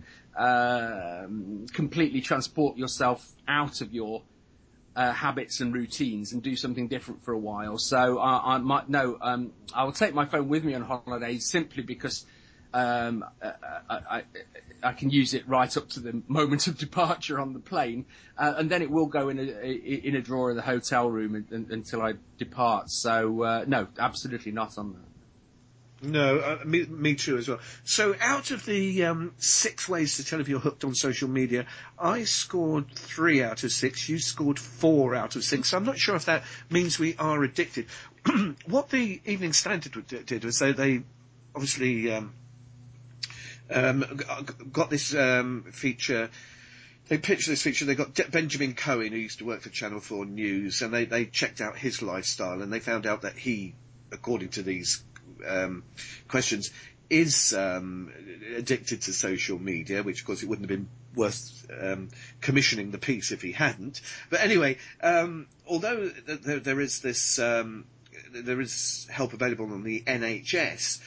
completely transport yourself out of your habits and routines and do something different for a while. So I will take my phone with me on holidays simply because I can use it right up to the moment of departure on the plane, and then it will go in a drawer in the hotel room until I depart. So no, absolutely not on that. No, me too as well. So out of the 6 ways to tell if you're hooked on social media, I scored 3 out of 6. You scored 4 out of 6. So I'm not sure if that means we are addicted. What the Evening Standard did was they obviously got this feature. They pitched this feature. They got Benjamin Cohen, who used to work for Channel 4 News, and they checked out his lifestyle, and they found out that he, according to these questions, is addicted to social media, which of course it wouldn't have been worth commissioning the piece if he hadn't. But anyway, although there is this there is help available on the NHS,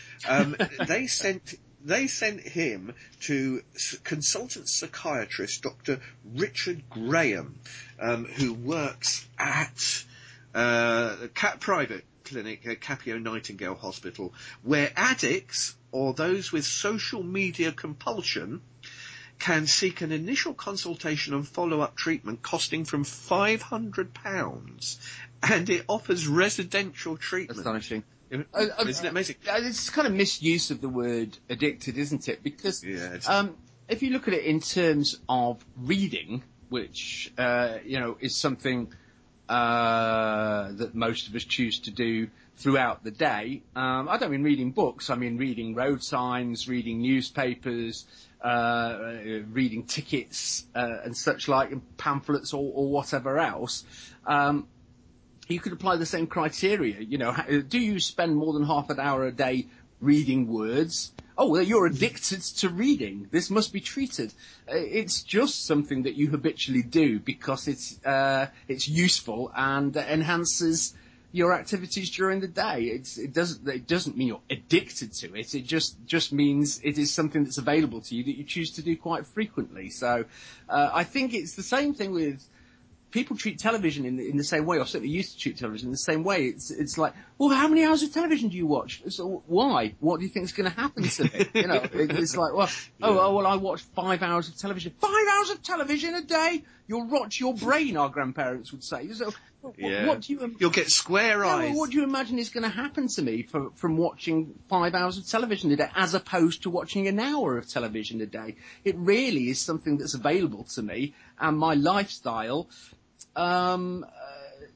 they sent him to consultant psychiatrist Dr. Richard Graham, who works at private clinic, Capio Nightingale Hospital, where addicts or those with social media compulsion can seek an initial consultation and follow-up treatment costing from £500, and it offers residential treatment. Astonishing. Isn't it amazing? It's kind of misuse of the word addicted, isn't it? Because if you look at it in terms of reading, which is something that most of us choose to do throughout the day. I don't mean reading books. I mean reading road signs, reading newspapers, reading tickets and such like, and pamphlets or whatever else. You could apply the same criteria. Do you spend more than half an hour a day reading words? Oh, well, you're addicted to reading. This must be treated. It's just something that you habitually do because it's useful and enhances your activities during the day. It doesn't mean you're addicted to it. It just means it is something that's available to you that you choose to do quite frequently. So I think it's the same thing with people treat television in the same way, or certainly used to treat television in the same way. It's like, well, how many hours of television do you watch? So why? What do you think is going to happen to it? It's like, well, well, I watch 5 hours of television. 5 hours of television a day? You'll rot your brain, our grandparents would say. So, what do you? You'll get square eyes. Well, what do you imagine is going to happen to me from watching 5 hours of television a day, as opposed to watching an hour of television a day? It really is something that's available to me, and my lifestyle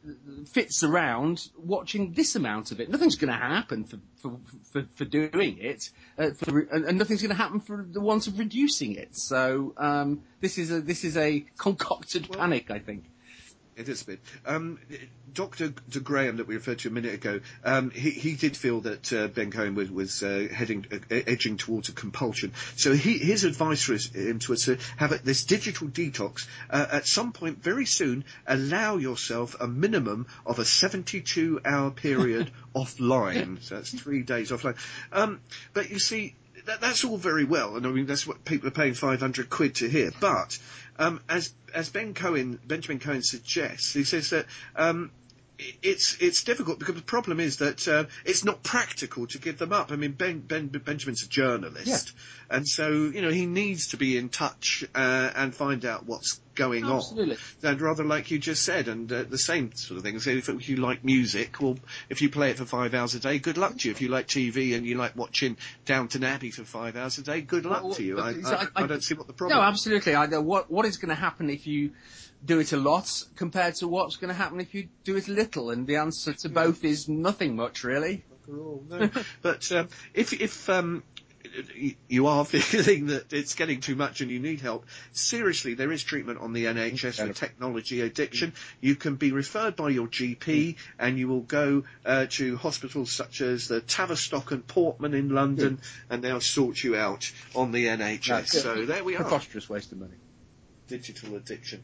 fits around watching this amount of it. Nothing's going to happen for doing it, and nothing's going to happen for the want of reducing it. So this is a concocted panic, I think. It is a bit. Dr. De Graham, that we referred to a minute ago, he did feel that Ben Cohen was edging towards a compulsion. So his advice for him was to have this digital detox. At some point very soon, allow yourself a minimum of a 72-hour period offline. So that's 3 days offline. But you see, that's all very well, and I mean that's what people are paying £500 to hear. But as Benjamin Cohen suggests, he says that it's difficult because the problem is that it's not practical to give them up. I mean, Benjamin's a journalist, and so he needs to be in touch and find out what's going Absolutely. on. And rather like you just said, and the same sort of thing. So if you like music, well, if you play it for 5 hours a day, good luck to you. If you like TV and you like watching Downton Abbey for 5 hours a day, good luck to you. I don't see what the problem. No, absolutely. I know what is going to happen if you do it a lot compared to what's going to happen if you do it little, and the answer to both is nothing much, really. No. But if you are feeling that it's getting too much and you need help, seriously, there is treatment on the NHS for technology addiction. You can be referred by your GP, and you will go to hospitals such as the Tavistock and Portman in London, and they'll sort you out on the NHS. So there we are. Preposterous waste of money. Digital addiction.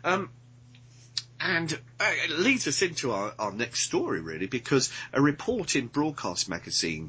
And it leads us into our next story, really, because a report in Broadcast Magazine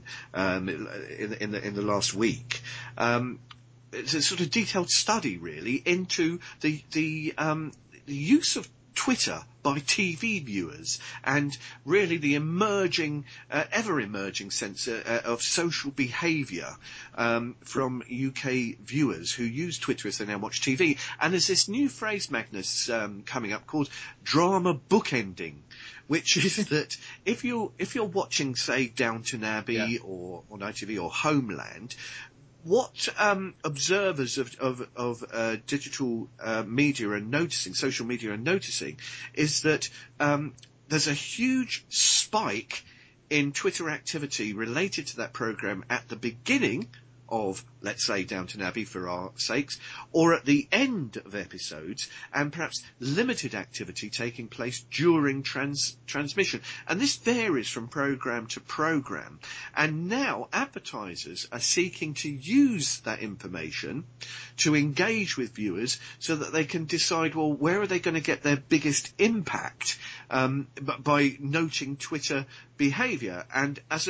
in the last week, it's a sort of detailed study, really, into the use of Twitter by TV viewers, and really the ever-emerging sense of social behaviour from UK viewers who use Twitter as they now watch TV. And there's this new phrase, Magnus, coming up called drama bookending, which is that if you're watching, say, Downton Abbey or on ITV or Homeland, what observers of digital media are noticing, social media are noticing, is that there's a huge spike in Twitter activity related to that programme at the beginning of, let's say, Downton Abbey for our sakes, or at the end of episodes, and perhaps limited activity taking place during transmission. And this varies from programme to programme. And now advertisers are seeking to use that information to engage with viewers so that they can decide, well, where are they going to get their biggest impact by noting Twitter behaviour. And as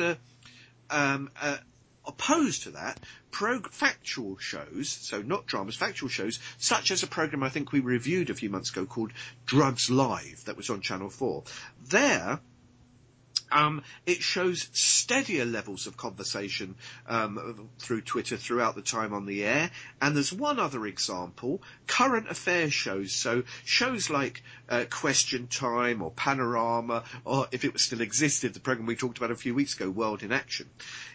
opposed to that, factual shows, so not dramas, factual shows, such as a programme I think we reviewed a few months ago called Drugs Live, that was on Channel 4. There, it shows steadier levels of conversation through Twitter throughout the time on the air. And there's one other example, current affairs shows, so shows like Question Time or Panorama, or if it still existed, the programme we talked about a few weeks ago, World in Action.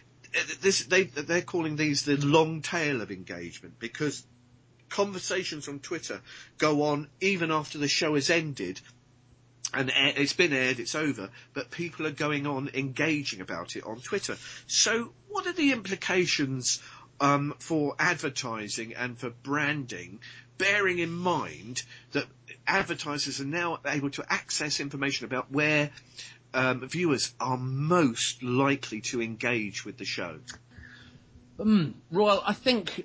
They're calling these the long tail of engagement, because conversations on Twitter go on even after the show has ended and it's been aired, it's over, but people are going on engaging about it on Twitter. So what are the implications for advertising and for branding, bearing in mind that advertisers are now able to access information about where viewers are most likely to engage with the show? Royal, I think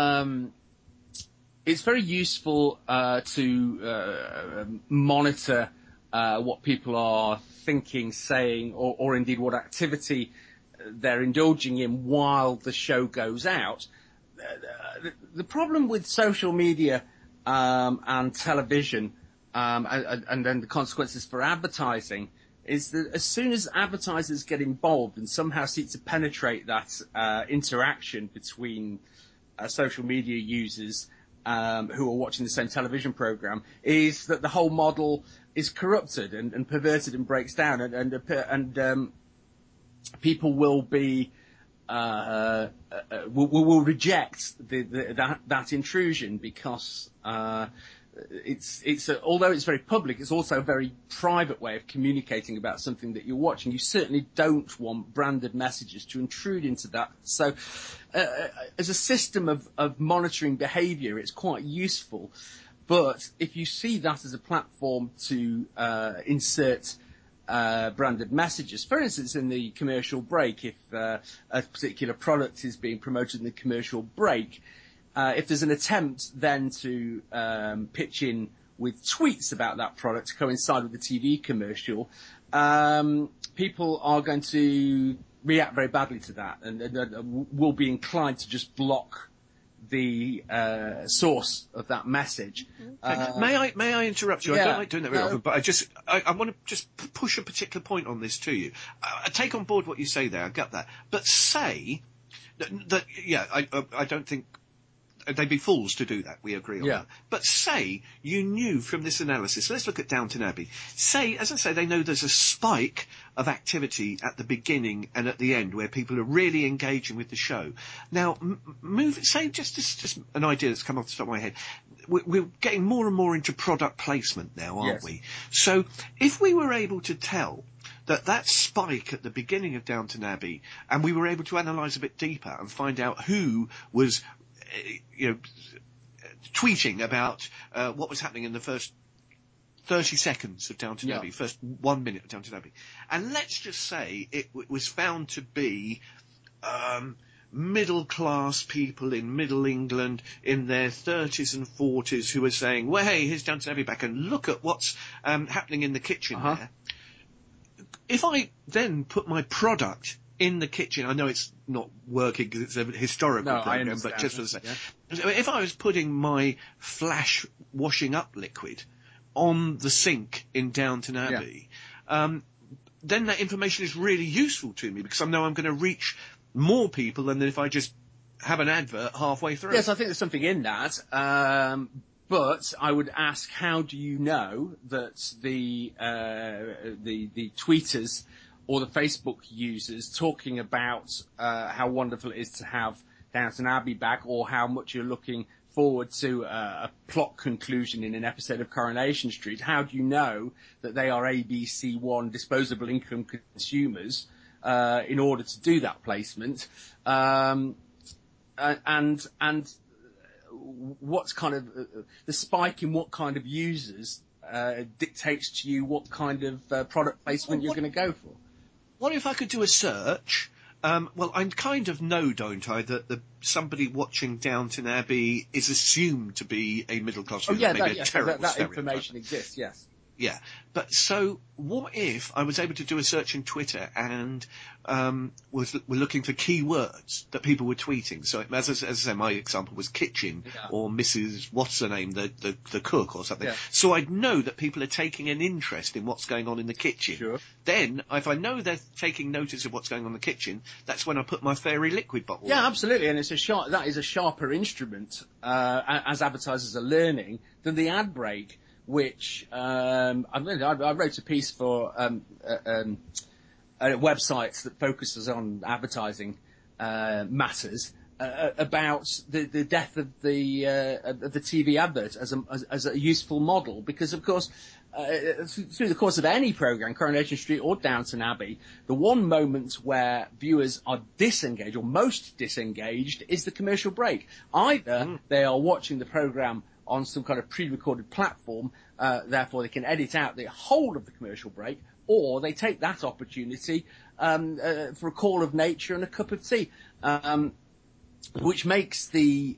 it's very useful to monitor what people are thinking, saying, or indeed what activity they're indulging in while the show goes out. The problem with social media and television and then the consequences for advertising is that as soon as advertisers get involved and somehow seek to penetrate that interaction between social media users who are watching the same television program, is that the whole model is corrupted and perverted and breaks down, and people will be will reject that intrusion because although it's very public, it's also a very private way of communicating about something that you're watching. You certainly don't want branded messages to intrude into that. So, as a system of monitoring behaviour, it's quite useful. But if you see that as a platform to insert branded messages, for instance, in the commercial break, if a particular product is being promoted in the commercial break, if there's an attempt then to pitch in with tweets about that product to coincide with the TV commercial, people are going to react very badly to that and will be inclined to just block the source of that message. May I interrupt you? Yeah. I don't like doing that very often, but I want to just push a particular point on this to you. I take on board what you say there. I get that, but say that I don't think. They'd be fools to do that. We agree on that. But say you knew from this analysis, let's look at Downton Abbey. Say, as I say, they know there's a spike of activity at the beginning and at the end where people are really engaging with the show. Now, say just an idea that's come off the top of my head. We're getting more and more into product placement now, aren't we? So if we were able to tell that spike at the beginning of Downton Abbey, and we were able to analyse a bit deeper and find out who was tweeting about what was happening in the first 30 seconds of Downton Abbey, first 1 minute of Downton Abbey. And let's just say it was found to be middle-class people in Middle England in their 30s and 40s who were saying, well, hey, here's Downton Abbey back, and look at what's happening in the kitchen there. If I then put my product in the kitchen, I know it's not working because it's a historical program, but just for the sake. Yeah. If I was putting my flash washing up liquid on the sink in Downton Abbey, then that information is really useful to me because I know I'm going to reach more people than if I just have an advert halfway through. Yes, I think there's something in that. But I would ask, how do you know that the tweeters or the Facebook users talking about how wonderful it is to have Downton Abbey back, or how much you're looking forward to a plot conclusion in an episode of Coronation Street? How do you know that they are ABC1 disposable income consumers in order to do that placement? And what's kind of the spike in what kind of users dictates to you what kind of product placement you're going to go for? What if I could do a search? Well, I kind of know, don't I, that somebody watching Downton Abbey is assumed to be a middle-class user. That information exists, yes. Yeah, but so what if I was able to do a search in Twitter and we're looking for keywords that people were tweeting? So as I say, my example was kitchen or Mrs. What's her name, the cook or something. Yeah. So I'd know that people are taking an interest in what's going on in the kitchen. Sure. Then, if I know they're taking notice of what's going on in the kitchen, that's when I put my fairy liquid bottle. Yeah, absolutely, and that is a sharper instrument as advertisers are learning than the ad break. Which I wrote a piece for a website that focuses on advertising matters about the death of the TV advert as a useful model, because of course through the course of any programme, Coronation Street or Downton Abbey, the one moment where viewers are disengaged or most disengaged is the commercial break. Either they are watching the programme on some kind of pre-recorded platform, therefore they can edit out the whole of the commercial break, or they take that opportunity for a call of nature and a cup of tea, which makes the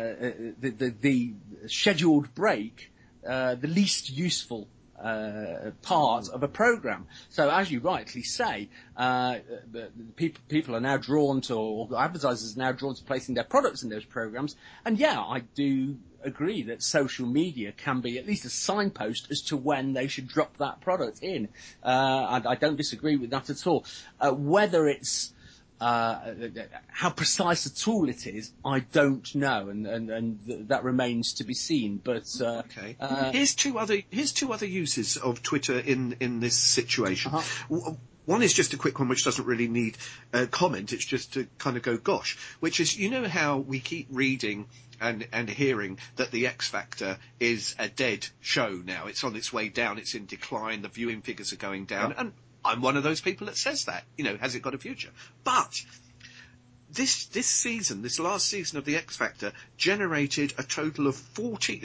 scheduled break the least useful part of a program. So, as you rightly say, people are now drawn to, or advertisers are now drawn to placing their products in those programs. And yeah, I do agree that social media can be at least a signpost as to when they should drop that product in. And I don't disagree with that at all. Whether it's how precise a tool it is, I don't know, and that remains to be seen. But okay, here's two other uses of Twitter in this situation. One is just a quick one, which doesn't really need comment. It's just to kind of go, gosh, which is, you know how we keep reading and hearing that the X Factor is a dead show now. It's on its way down. It's in decline. The viewing figures are going down. And I'm one of those people that says that. You know, has it got a future? But this season, this last season of the X Factor, generated a total of 14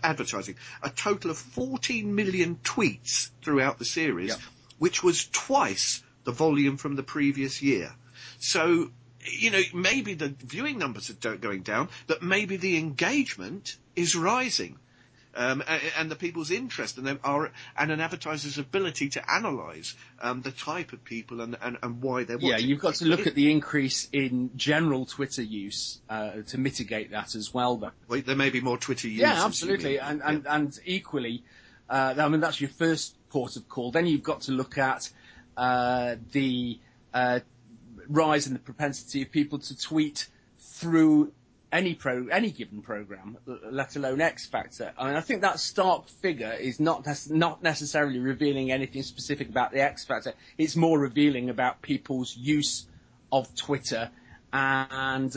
million tweets throughout the series, which was twice the volume from the previous year. So, you know, maybe the viewing numbers are going down, but maybe the engagement is rising. And the people's interest and an advertiser's ability to analyse the type of people and why they're watching. Yeah, you've got to look at the increase in general Twitter use to mitigate that as well. Though. Well, there may be more Twitter users. Yeah, absolutely, and equally, I mean that's your first port of call. Then you've got to look at the rise in the propensity of people to tweet through any given program, let alone X Factor. I mean, I think that stark figure is not necessarily revealing anything specific about the X Factor. It's more revealing about people's use of Twitter and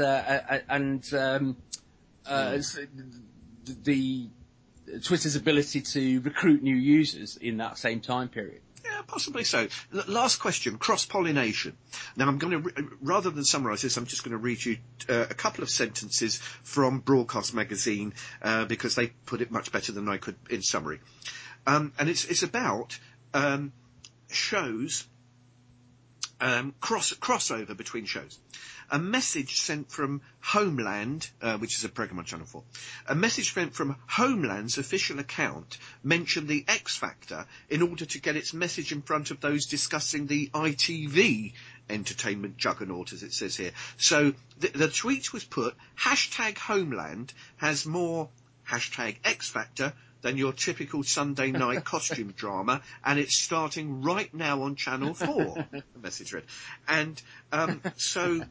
the Twitter's ability to recruit new users in that same time period. Yeah, possibly so. Last question, cross-pollination. Now, I'm going to, rather than summarise this, I'm just going to read you a couple of sentences from Broadcast Magazine, because they put it much better than I could in summary. And it's about shows, crossover between shows. A message sent from Homeland, which is a programme on Channel 4. A message sent from Homeland's official account mentioned the X Factor in order to get its message in front of those discussing the ITV entertainment juggernaut, as it says here. So the tweet was put, #Homeland has more #X Factor than your typical Sunday night costume drama, and it's starting right now on Channel 4, the message read. And so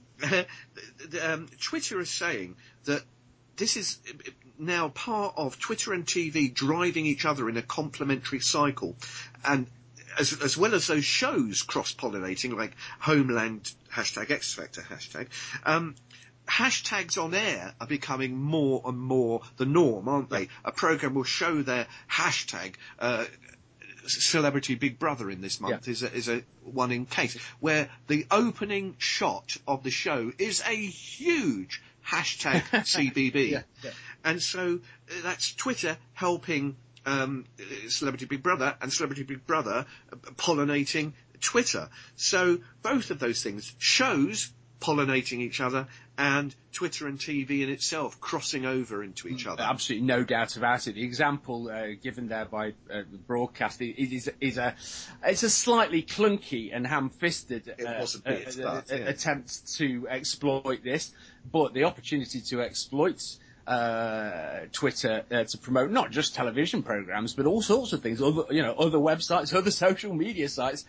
Twitter is saying that this is now part of Twitter and TV driving each other in a complementary cycle. And as well as those shows cross-pollinating, like Homeland, #X Factor, hashtags on air are becoming more and more the norm, aren't they? A programme will show their hashtag. Celebrity Big Brother in this month is a one in case, where the opening shot of the show is a huge #CBB. And so that's Twitter helping Celebrity Big Brother and Celebrity Big Brother pollinating Twitter. So both of those things, shows pollinating each other and Twitter and TV in itself crossing over into each other. Absolutely no doubt about it. The example given there by the broadcast is it's a slightly clunky and ham-fisted attempt to exploit this, but the opportunity to exploit Twitter to promote not just television programs but all sorts of things, other websites, other social media sites,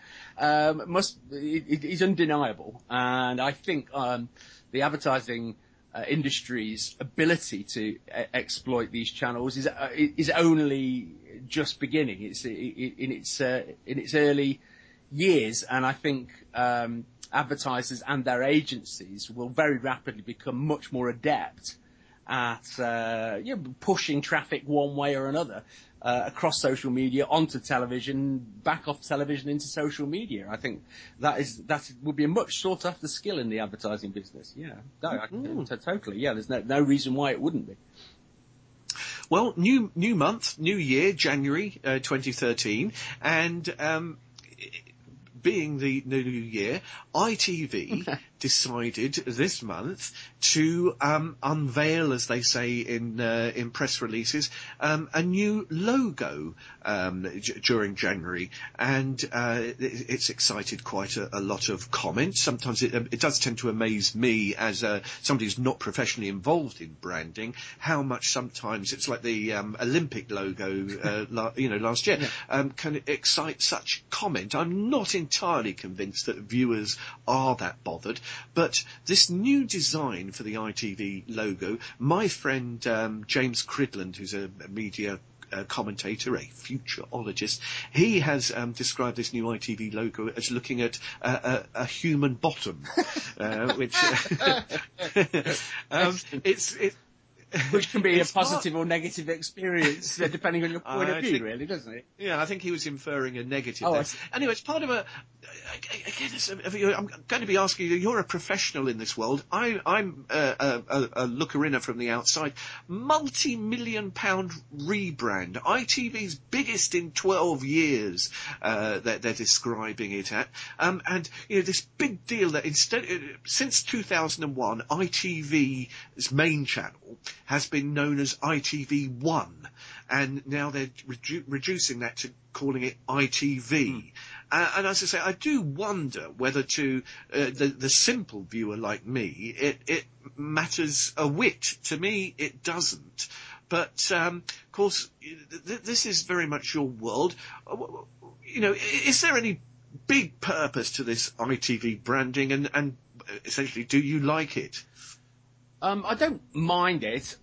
is undeniable. And I think the advertising industry's ability to exploit these channels is only just beginning. It's in its early years, and I think advertisers and their agencies will very rapidly become much more adept at pushing traffic one way or another across social media onto television, back off television into social media. I think that would be a much sought after skill in the advertising business. Yeah, totally. Yeah, there's no reason why it wouldn't be. Well, new month, new year, January 2013, and being the new year, ITV decided this month to unveil, as they say in press releases, a new logo during January, and it's excited quite a lot of comments. Sometimes it does tend to amaze me as somebody who's not professionally involved in branding, how much sometimes it's like the Olympic logo last year can excite such comment. I'm not entirely convinced that viewers are that bothered. But this new design for the ITV logo, my friend James Cridland, who's a media commentator, a futurologist, he has described this new ITV logo as looking at a human bottom, which which can be a positive or negative experience, depending on your point of view, really, doesn't it? Yeah, I think he was inferring a negative. Anyway, it's part of I'm going to be asking you, you're a professional in this world. I'm a looker-inner from the outside. Multi-million-pound rebrand. ITV's biggest in 12 years, they're describing it at. And, this big deal that since 2001, ITV's main channel has been known as ITV1, and now they're reducing that to calling it ITV. And as I say, I do wonder whether to the simple viewer like me, it matters a whit. To me, it doesn't. But, of course, this is very much your world. Is there any big purpose to this ITV branding, and essentially, do you like it? I don't mind it,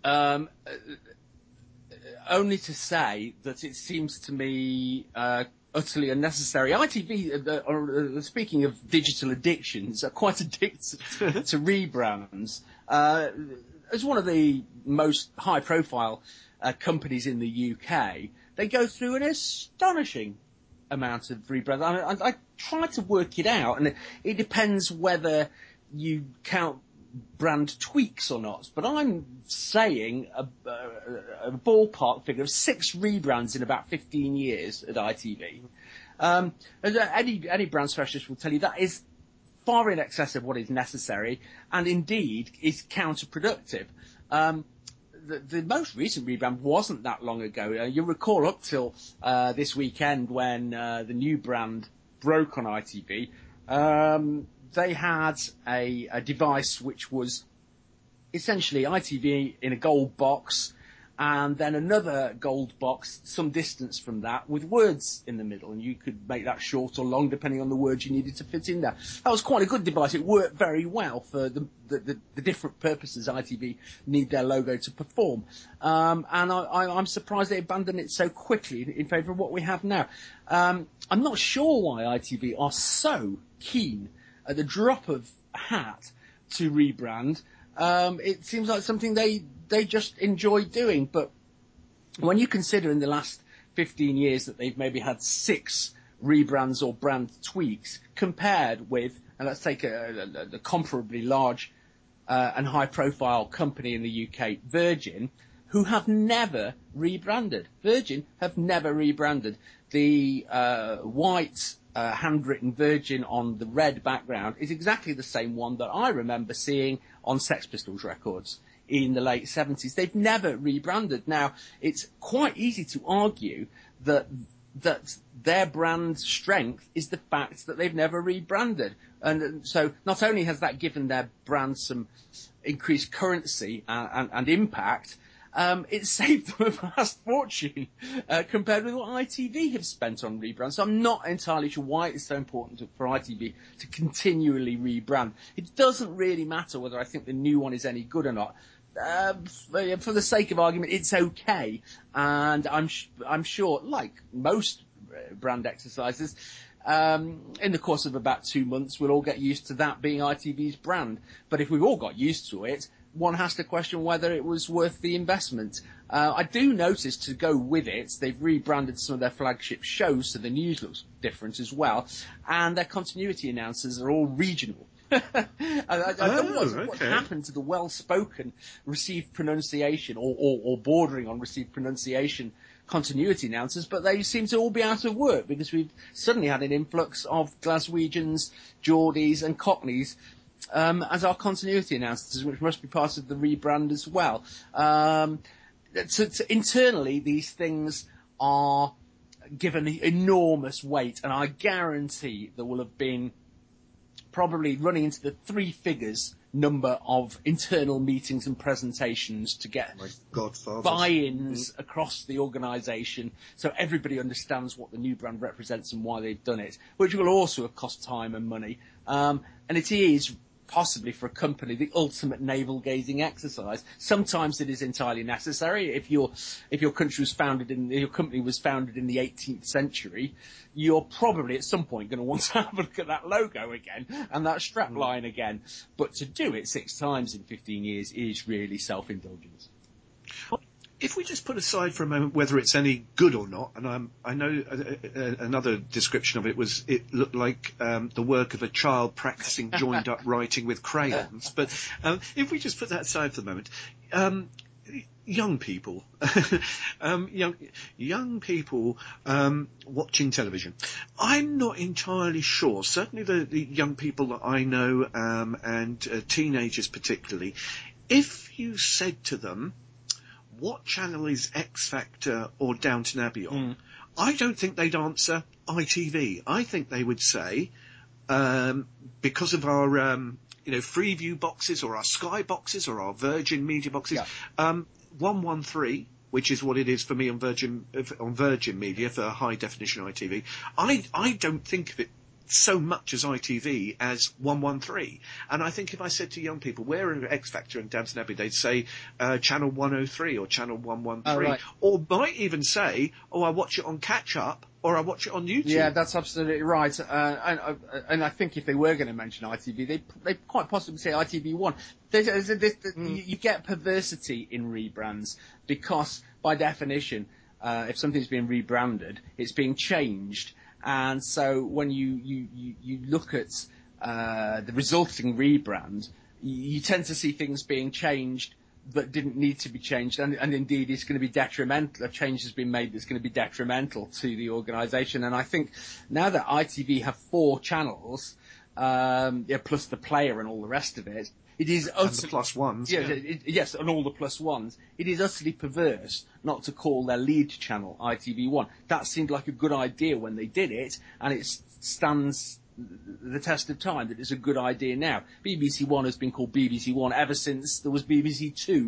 only to say that it seems to me utterly unnecessary. ITV, speaking of digital addictions, are quite addicted to rebrands. As one of the most high-profile companies in the UK, they go through an astonishing amount of rebrands. I try to work it out, and it depends whether you count brand tweaks or not, but I'm saying a ballpark figure of 6 rebrands in about 15 years at ITV. Any brand specialist will tell you that is far in excess of what is necessary, and indeed is counterproductive. The most recent rebrand wasn't that long ago. You'll recall up till this weekend when the new brand broke on ITV. They had a device which was essentially ITV in a gold box, and then another gold box some distance from that with words in the middle, and you could make that short or long depending on the words you needed to fit in there. That was quite a good device. It worked very well for the different purposes ITV need their logo to perform. And I'm surprised they abandoned it so quickly in favour of what we have now. I'm not sure why ITV are so keen at the drop of a hat to rebrand. It seems like something they just enjoy doing. But when you consider in the last 15 years that they've maybe had 6 rebrands or brand tweaks compared with, and let's take a comparably large and high-profile company in the UK, Virgin, who have never rebranded. Virgin have never rebranded. The white handwritten Virgin on the red background is exactly the same one that I remember seeing on Sex Pistols records in the late 70s. They've never rebranded. Now, it's quite easy to argue that their brand strength is the fact that they've never rebranded. And so not only has that given their brand some increased currency and impact, it saved them a vast fortune compared with what ITV have spent on rebrand. So I'm not entirely sure why it's so important for ITV to continually rebrand. It doesn't really matter whether I think the new one is any good or not. For the sake of argument, it's okay, and I'm sure, like most brand exercises, in the course of about 2 months, we'll all get used to that being ITV's brand. But if we've all got used to it, one has to question whether it was worth the investment. I do notice, to go with it, they've rebranded some of their flagship shows, so the news looks different as well, and their continuity announcers are all regional. I don't know what happened to the well-spoken received pronunciation or bordering on received pronunciation continuity announcers, but they seem to all be out of work because we've suddenly had an influx of Glaswegians, Geordies and Cockneys as our continuity announcers, which must be part of the rebrand as well. Internally, these things are given enormous weight, and I guarantee there will have been probably running into the 3 figures number of internal meetings and presentations to get buy-ins across the organisation so everybody understands what the new brand represents and why they've done it, which will also have cost time and money. And it is possibly for a company the ultimate navel gazing exercise. Sometimes it is entirely necessary. If your company was founded in the 18th century, you're probably at some point going to want to have a look at that logo again and that strap line again. But to do it 6 times in 15 years is really self-indulgence. If we just put aside for a moment whether it's any good or not, and I know another description of it was it looked like the work of a child practicing joined-up writing with crayons. But if we just put that aside for the moment, young people, young people watching television, I'm not entirely sure. Certainly the young people that I know and teenagers particularly, if you said to them, what channel is X Factor or Downton Abbey on? I don't think they'd answer ITV. I think they would say, because of our, Freeview boxes or our Sky boxes or our Virgin Media boxes, 113, which is what it is for me on Virgin Media for high definition ITV. I don't think of it so much as ITV as 113. And I think if I said to young people, where are X Factor and Downton Abbey, they'd say channel 103 or channel 113. Oh, right. Or might even say, I watch it on Catch Up or I watch it on YouTube. Yeah, that's absolutely right. And I think if they were going to mention ITV, they quite possibly say ITV1. You get perversity in rebrands because, by definition, if something's being rebranded, it's being changed. And so when you look at the resulting rebrand, you tend to see things being changed that didn't need to be changed, and indeed it's going to be detrimental. A change has been made that's going to be detrimental to the organisation. And I think now that ITV have 4 channels, plus the player and all the rest of it, it is and the plus ones. Yes, and all the plus ones. It is utterly perverse not to call their lead channel ITV1. That seemed like a good idea when they did it, and it stands the test of time that it's a good idea now. BBC One has been called BBC One ever since there was BBC Two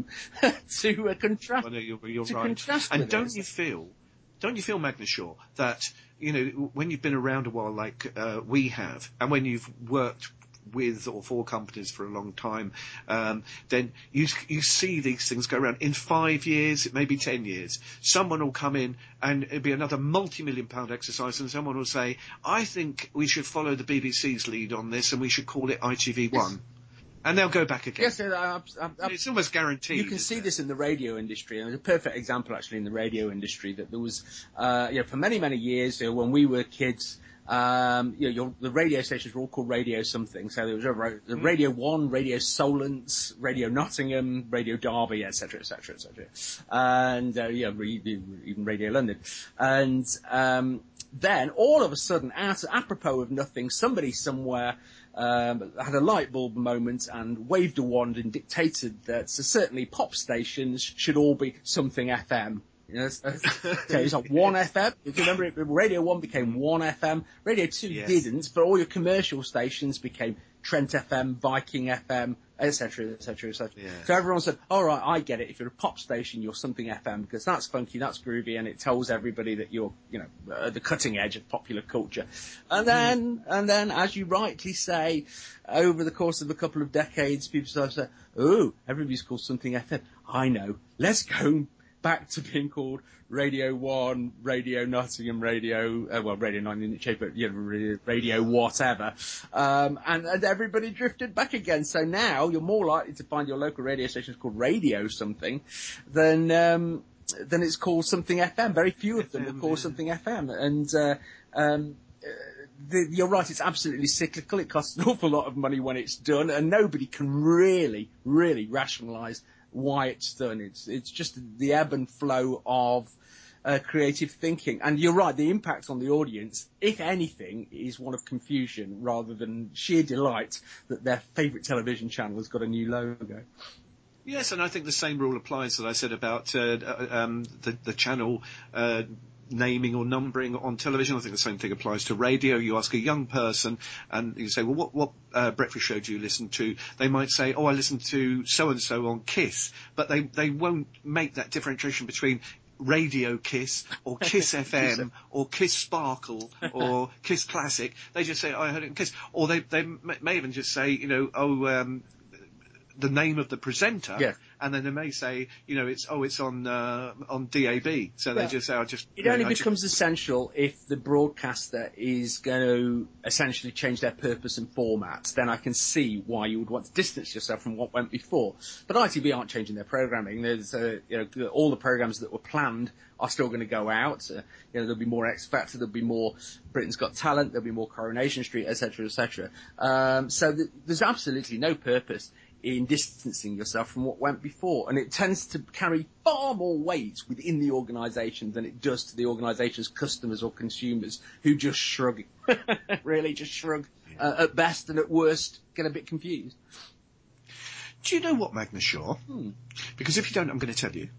to contrast. You're right. Contrast and with don't you feel, Magnus Shaw, that when you've been around a while like we have, and when you've worked with or for companies for a long time, then you see these things go around. In 5 years, it may be 10 years, someone will come in and it'll be another multi-million-pound exercise, and someone will say, I think we should follow the BBC's lead on this and we should call it ITV1. Yes. And they'll go back again. Yes, it's almost guaranteed. You can see this in the radio industry, and there's a perfect example actually in the radio industry that there was, for many, many years, when we were kids, the radio stations were all called Radio something. So there was Radio 1, Radio Solent, Radio Nottingham, Radio Derby, etc., etc., etc. And, even Radio London. And, then all of a sudden, apropos of nothing, somebody somewhere had a light bulb moment and waved a wand and dictated that certainly pop stations should all be something FM. It's like 1FM. If you remember, Radio 1 became 1FM. Radio 2 didn't, but all your commercial stations became Trent FM, Viking FM, etc., etc., etc. So everyone said, all right, I get it. If you're a pop station, you're something FM because that's funky, that's groovy, and it tells everybody that you're, at the cutting edge of popular culture. And then, as you rightly say, over the course of a couple of decades, people started to say, oh, everybody's called something FM. I know. Let's go back to being called Radio 1, Radio Nottingham, Radio 9 in the shape, but Radio whatever. And everybody drifted back again. So now you're more likely to find your local radio stations called Radio something than it's called something FM. Very few of them will call something FM. And, you're right, it's absolutely cyclical. It costs an awful lot of money when it's done, and nobody can really, really rationalise why it's done. It's just the ebb and flow of creative thinking. And you're right, the impact on the audience, if anything, is one of confusion rather than sheer delight that their favourite television channel has got a new logo. Yes, and I think the same rule applies that I said about the channel naming or numbering on television. I think the same thing applies to radio. You ask a young person and you say, well, what breakfast show do you listen to? They might say, I listen to so-and-so on KISS, but they won't make that differentiation between Radio Kiss or Kiss FM or Kiss Sparkle or Kiss Classic. They just say, I heard it in Kiss. Or they may even just say, the name of the presenter. Yes. And then they may say, it's on DAB. So they just say, It only becomes essential if the broadcaster is going to essentially change their purpose and format. Then I can see why you would want to distance yourself from what went before. But ITV aren't changing their programming. There's, all the programs that were planned are still going to go out. There'll be more X Factor, there'll be more Britain's Got Talent, there'll be more Coronation Street, etc., etc. So there's absolutely no purpose in distancing yourself from what went before. And it tends to carry far more weight within the organisation than it does to the organisation's customers or consumers, who just shrug, really just shrug, at best, and at worst get a bit confused. Do you know what, Magnus Shaw? Because if you don't, I'm going to tell you.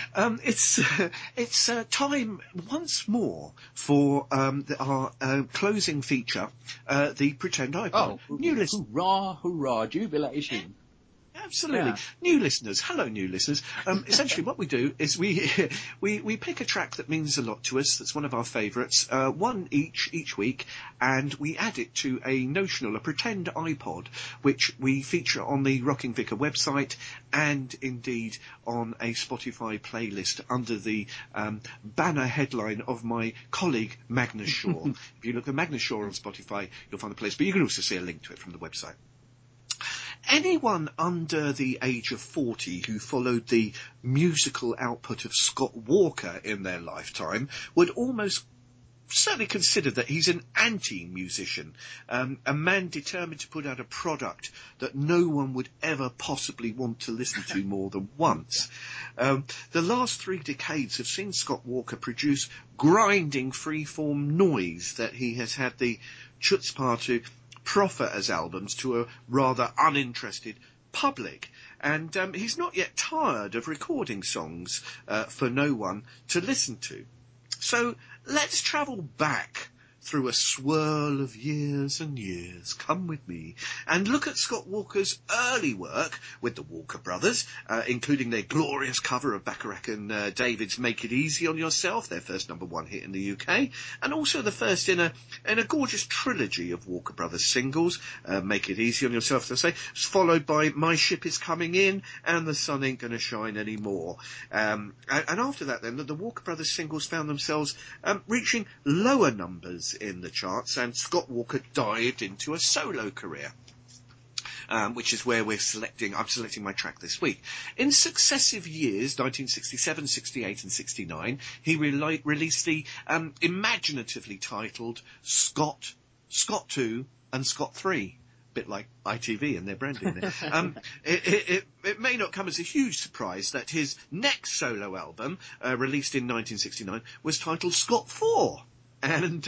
It's time once more for our closing feature, the Pretend iPod. Hurrah, hurrah, jubilation. Absolutely. Yeah. New listeners. Hello, new listeners. Essentially what we do is we pick a track that means a lot to us, that's one of our favourites, one each week, and we add it to a pretend iPod, which we feature on the Rocking Vicar website and indeed on a Spotify playlist under the banner headline of my colleague Magnus Shaw. If you look at Magnus Shaw on Spotify, you'll find the playlist, but you can also see a link to it from the website. Anyone under the age of 40 who followed the musical output of Scott Walker in their lifetime would almost certainly consider that he's an anti-musician, a man determined to put out a product that no one would ever possibly want to listen to more than once. The last 3 decades have seen Scott Walker produce grinding freeform noise that he has had the chutzpah to proffer as albums to a rather uninterested public. And he's not yet tired of recording songs for no one to listen to. So let's travel back through a swirl of years and years. Come with me and look at Scott Walker's early work with the Walker Brothers, including their glorious cover of Bacharach and David's Make It Easy on Yourself, their first #1 hit in the UK, and also the first in a gorgeous trilogy of Walker Brothers singles, Make It Easy on Yourself, as I say, followed by My Ship Is Coming In and The Sun Ain't Gonna Shine Anymore. And after that then, the Walker Brothers singles found themselves reaching lower numbers in the charts, and Scott Walker dived into a solo career, which is where I'm selecting my track this week. In successive years, 1967, 68 and 69, he released the imaginatively titled Scott 2 and Scott 3. Bit like ITV and their branding there. It may not come as a huge surprise that his next solo album, released in 1969, was titled Scott 4. And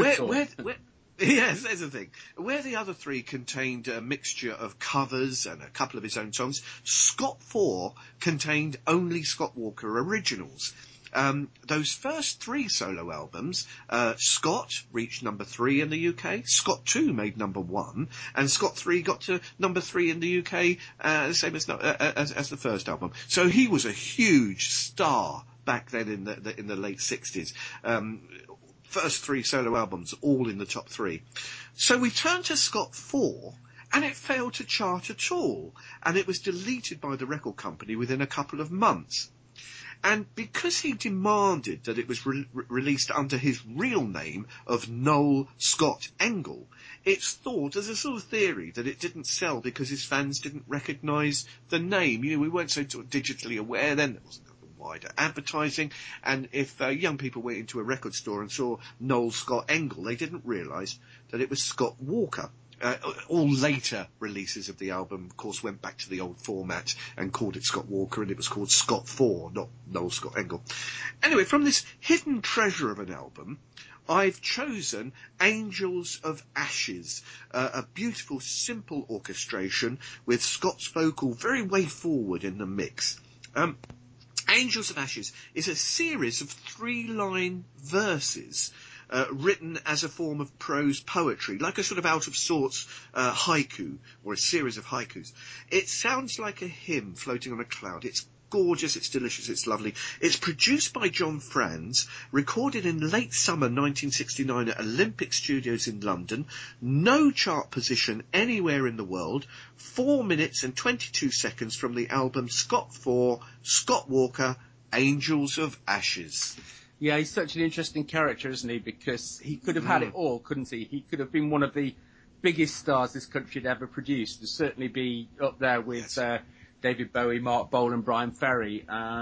yes, there's the thing. Where the other 3 contained a mixture of covers and a couple of his own songs, Scott 4 contained only Scott Walker originals. Those first 3 solo albums, Scott reached #3 in the UK, Scott 2 made #1, and Scott 3 got to #3 in the UK, the same as the first album. So he was a huge star back then in the late 60s. First 3 solo albums, all in the top 3. So we turned to Scott 4, and it failed to chart at all, and it was deleted by the record company within a couple of months. And because he demanded that it was released under his real name of Noel Scott Engel, it's thought as a sort of theory that it didn't sell because his fans didn't recognise the name. We weren't so digitally aware then. There wasn't wider advertising, and if young people went into a record store and saw Noel Scott Engel, they didn't realise that it was Scott Walker. All later releases of the album, of course, went back to the old format and called it Scott Walker, and it was called Scott 4, not Noel Scott Engel. Anyway, from this hidden treasure of an album, I've chosen Angels of Ashes, a beautiful, simple orchestration with Scott's vocal very way forward in the mix. Angels of Ashes is a series of 3-line verses written as a form of prose poetry, like a sort of out-of-sorts haiku, or a series of haikus. It sounds like a hymn floating on a cloud. It's gorgeous, it's delicious, it's lovely. It's produced by John Franz, recorded in late summer 1969 at Olympic Studios in London. No chart position anywhere in the world. 4 minutes and 22 seconds from the album Scott 4, Scott Walker, Angels of Ashes. Yeah, he's such an interesting character, isn't he? Because he could have had it all, couldn't he? He could have been one of the biggest stars this country had ever produced. To certainly be up there with David Bowie, Mark Bolan, Brian Ferry,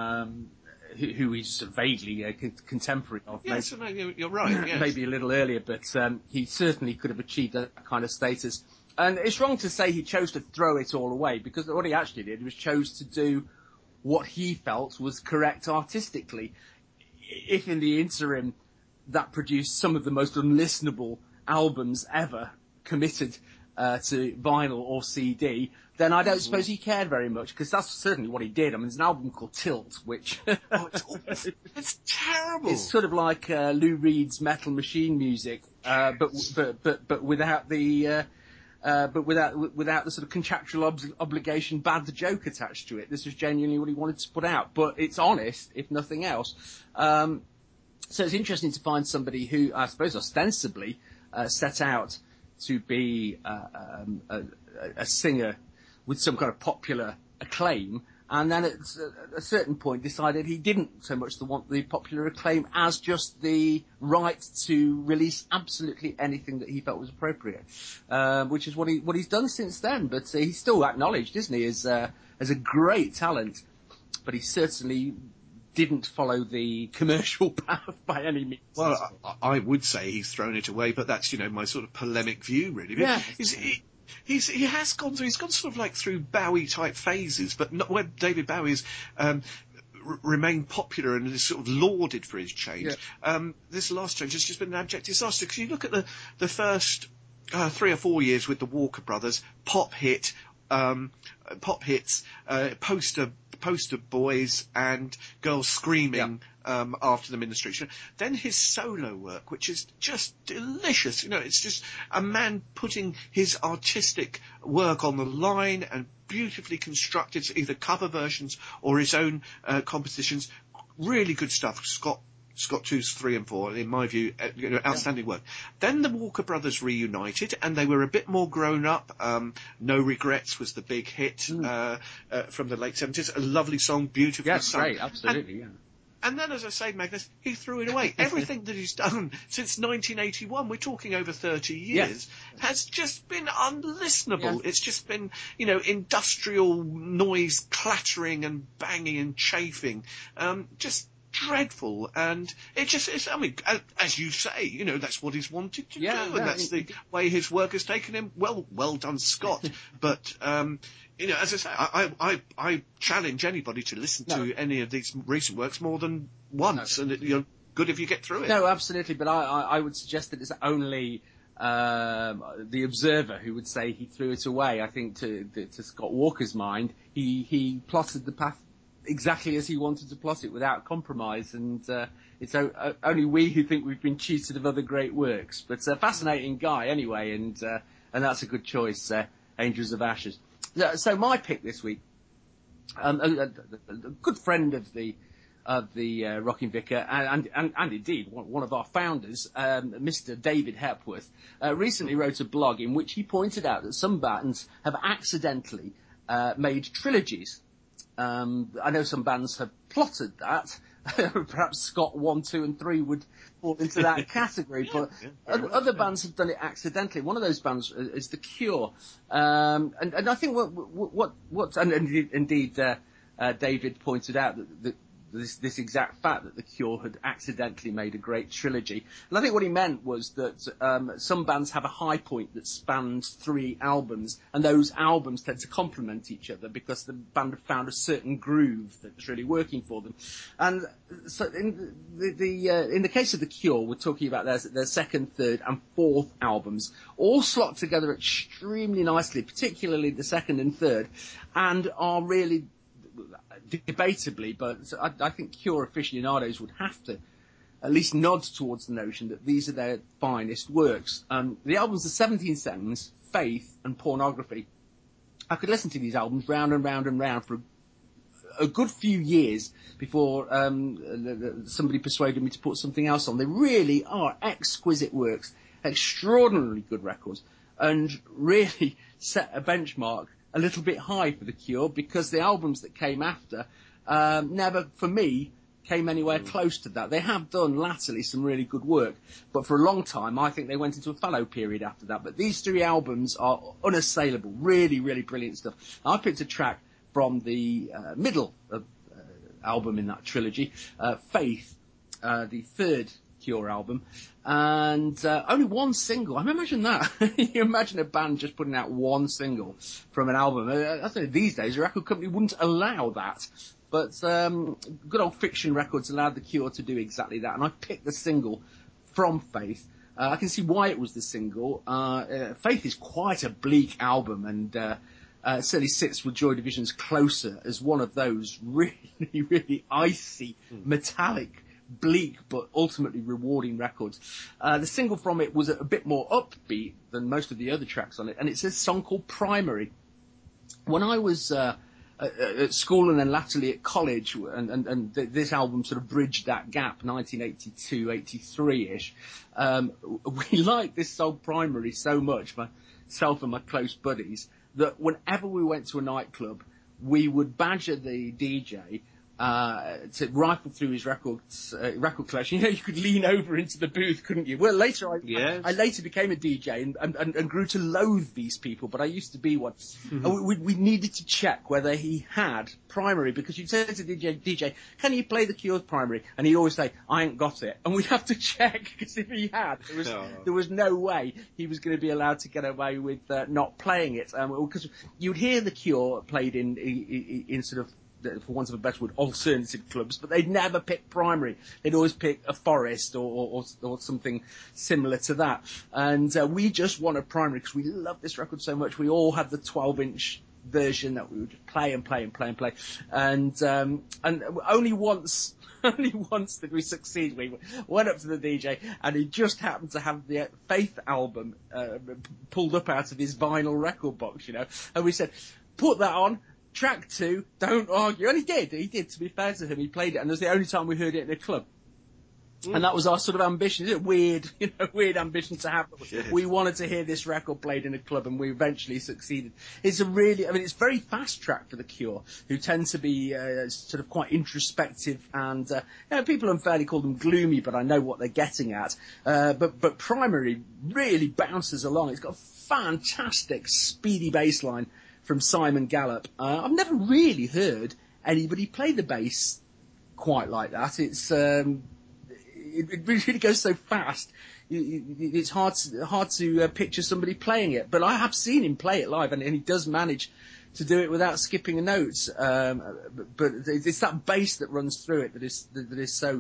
who he's vaguely contemporary of. Yes, you're right. Yes. Maybe a little earlier, but he certainly could have achieved that kind of status. And it's wrong to say he chose to throw it all away, because what he actually did was chose to do what he felt was correct artistically. If in the interim that produced some of the most unlistenable albums ever committed to vinyl or CD, then I don't suppose he cared very much, because that's certainly what he did. I mean, there's an album called Tilt, which it's terrible. It's sort of like Lou Reed's Metal Machine music, but without the without the sort of contractual obligation bad joke attached to it. This was genuinely what he wanted to put out, but it's honest, if nothing else. So it's interesting to find somebody who, I suppose, ostensibly set out to be a singer with some kind of popular acclaim, and then at a certain point decided he didn't so much want the popular acclaim as just the right to release absolutely anything that he felt was appropriate, which is what he's done since then. But he's still acknowledged, isn't he, as a great talent, but he certainly didn't follow the commercial path by any means. Well, I would say he's thrown it away, but that's, my sort of polemic view, really. Yeah. He has gone through, he's gone sort of like through Bowie-type phases, but not where David Bowie has remained popular and is sort of lauded for his change. Yeah. This last change has just been an abject disaster, because you look at the first 3 or 4 years with the Walker Brothers, pop hits, poster boys and girls screaming after them in the streets. Then his solo work, which is just delicious. It's just a man putting his artistic work on the line and beautifully constructed, either cover versions or his own compositions. Really good stuff. Scott 2, 3 and 4, in my view, outstanding work. Then the Walker Brothers reunited, and they were a bit more grown up. No Regrets was the big hit from the late 70s. A lovely song, beautifully sung. Great, absolutely, And then, as I say, Magnus, he threw it away. Everything that he's done since 1981, we're talking over 30 years, has just been unlistenable. It's just been, industrial noise clattering and banging and chafing. Just dreadful, and it just is. I mean, as you say, that's what he's wanted to do, and that's the way his work has taken him. Well done, Scott. But as I say, I challenge anybody to listen to any of these recent works more than once, and you're good if you get through it. No, absolutely. But I would suggest that it's only the observer who would say he threw it away. I think to Scott Walker's mind, he plotted the path exactly as he wanted to plot it, without compromise, and it's only we who think we've been cheated of other great works. But a fascinating guy anyway, and that's a good choice, Angels of Ashes. So my pick this week, a good friend of the Rocking Vicar, and indeed one of our founders, Mr. David Hepworth, recently wrote a blog in which he pointed out that some bands have accidentally made trilogies. I know some bands have plotted that. Perhaps Scott 1, 2 and 3 would fall into that category, but other bands have done it accidentally. One of those bands is The Cure. And I think indeed David pointed out that this exact fact that The Cure had accidentally made a great trilogy. And I think what he meant was that some bands have a high point that spans 3 albums, and those albums tend to complement each other because the band have found a certain groove that's really working for them. And so in the case of The Cure, we're talking about their second, third and fourth albums, all slot together extremely nicely, particularly the second and third, and are really debatably, but I think Cure aficionados would have to at least nod towards the notion that these are their finest works. The albums are 17 Seconds, Faith and Pornography. I could listen to these albums round and round and round for a good few years before somebody persuaded me to put something else on. They really are exquisite works, extraordinarily good records, and really set a benchmark a little bit high for The Cure, because the albums that came after never, for me, came anywhere close to that. They have done latterly some really good work, but for a long time I think they went into a fallow period after that. But these 3 albums are unassailable, really, really brilliant stuff. I picked a track from the middle of album in that trilogy, Faith, the 3rd Cure album, and only 1 single. I mean, imagine that. You imagine a band just putting out 1 single from an album. I think these days a record company wouldn't allow that. But good old Fiction Records allowed The Cure to do exactly that, and I picked the single from Faith. I can see why it was the single. Faith is quite a bleak album, and certainly sits with Joy Division's Closer as one of those really, really icy, metallic, bleak, but ultimately rewarding records. The single from it was a bit more upbeat than most of the other tracks on it, and it's a song called Primary. When I was at school and then latterly at college, and this album sort of bridged that gap, 1982, 83-ish. We liked this song Primary so much, myself and my close buddies, that whenever we went to a nightclub, we would badger the DJ to rifle through his record collection. You know, you could lean over into the booth, couldn't you? Well, later I later became a DJ and grew to loathe these people, but I used to be one. And we needed to check whether he had Primary, because you'd say to the DJ, can you play the Cure's Primary? And he'd always say, I ain't got it. And we'd have to check, because if he had, there was no way he was going to be allowed to get away with not playing it. Because you'd hear the Cure played in sort of, for want of a better word, alternative clubs, but they'd never pick Primary. They'd always pick a Forest or something similar to that. And we just wanted Primary because we loved this record so much. We all had the 12-inch version that we would just play and play and play and play. And only once did we succeed. We went up to the DJ and he just happened to have the Faith album pulled up out of his vinyl record box, you know. And we said, put that on. Track 2, don't argue. And he did, to be fair to him. He played it, and it was the only time we heard it in a club. And that was our sort of ambition. Isn't it weird ambition to have? Yes. We wanted to hear this record played in a club, and we eventually succeeded. It's it's very fast track for The Cure, who tend to be sort of quite introspective, and people unfairly call them gloomy, but I know what they're getting at. But Primary really bounces along. It's got a fantastic, speedy bass line from Simon Gallup. I've never really heard anybody play the bass quite like that. It's it really goes so fast. It's hard to picture somebody playing it. But I have seen him play it live, and he does manage to do it without skipping a note. But it's that bass that runs through it that is so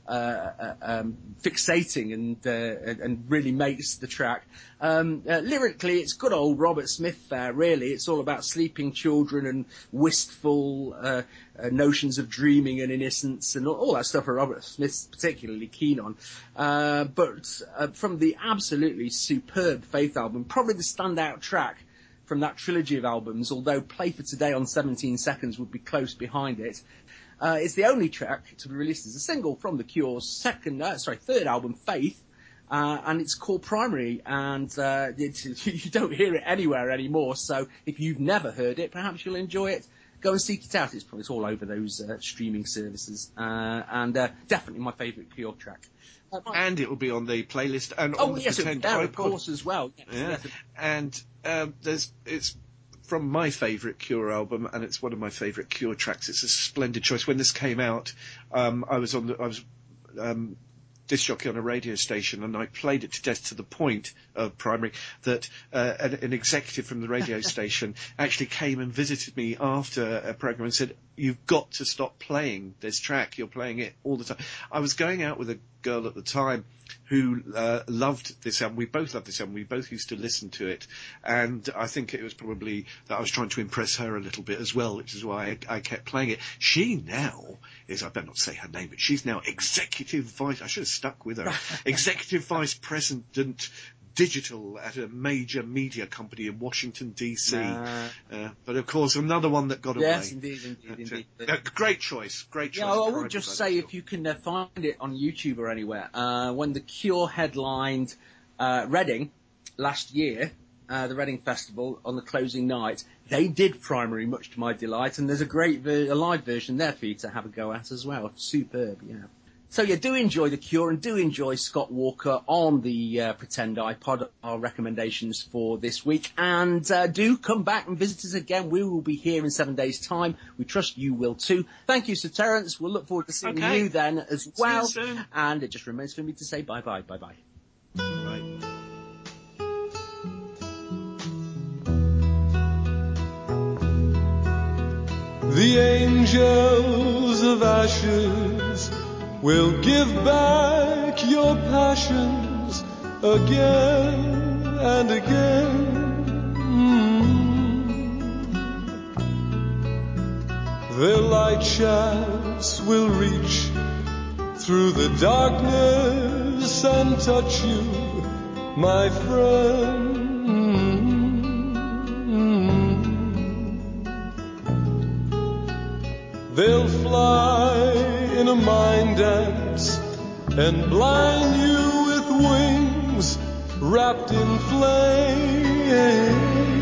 fixating and really makes the track. Lyrically, it's good old Robert Smith there, really. It's all about sleeping children and wistful notions of dreaming and innocence and all that stuff that Robert Smith's particularly keen on. But from the absolutely superb Faith album, probably the standout track from that trilogy of albums, although Play for Today on 17 Seconds would be close behind it. It's the only track to be released as a single from The Cure's third album, Faith, and it's called Primary, and you don't hear it anywhere anymore, so if you've never heard it, perhaps you'll enjoy it. Go and seek it out. It's all over those streaming services, and definitely my favourite Cure track. And it will be on the playlist and on the Pretend iPod, iPod, of course, as well. Yes. And it's from my favourite Cure album, and it's one of my favourite Cure tracks. It's a splendid choice. When this came out, I was disc jockey on a radio station, and I played it to death to the point of Primary that an executive from the radio station actually came and visited me after a programme and said, "You've got to stop playing this track. You're playing it all the time." I was going out with a girl at the time who loved this album. We both loved this album. We both used to listen to it, and I think it was probably that I was trying to impress her a little bit as well, which is why I kept playing it. She now is, I better not say her name, but she's now executive vice, I should have stuck with her, executive vice president, digital at a major media company in Washington, D.C. Nah. But of course, another one that got Yes, away. indeed. Great choice. Yeah, I would just say if you can find it on YouTube or anywhere, when The Cure headlined Reading last year, the Reading Festival, on the closing night, they did Primary, much to my delight, and there's a great a live version there for you to have a go at as well. Superb, yeah. So yeah, do enjoy The Cure and do enjoy Scott Walker on the Pretend iPod, our recommendations for this week. And do come back and visit us again. We will be here in 7 days' time. We trust you will too. Thank you, Sir Terence. We'll look forward to seeing you then as well. See you soon. And it just remains for me to say bye-bye. Bye-bye. Bye. The angels of ashes will give back your passions again and again. Their light shafts will reach through the darkness and touch you, my friend. They'll fly in a mind dance and blind you with wings wrapped in flame.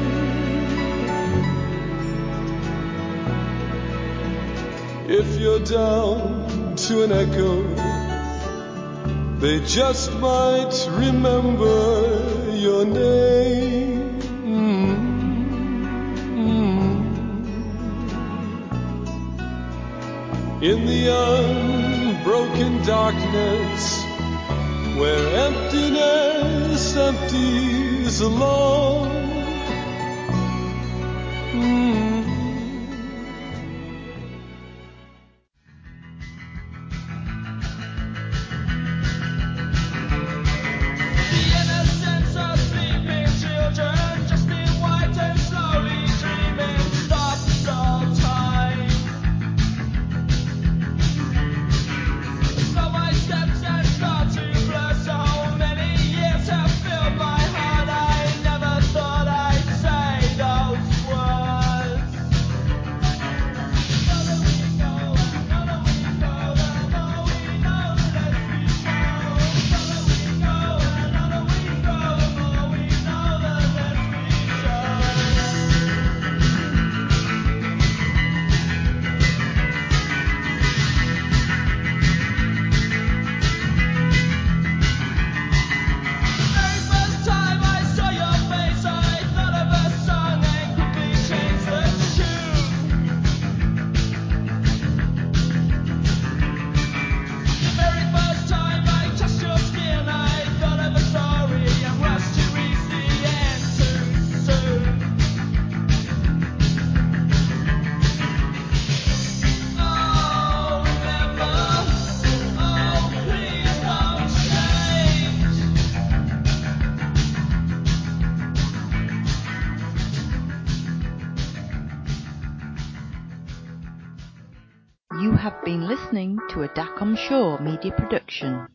If you're down to an echo, they just might remember your name. In the unbroken darkness, where emptiness empties alone. You have been listening to a Dacom Shaw media production.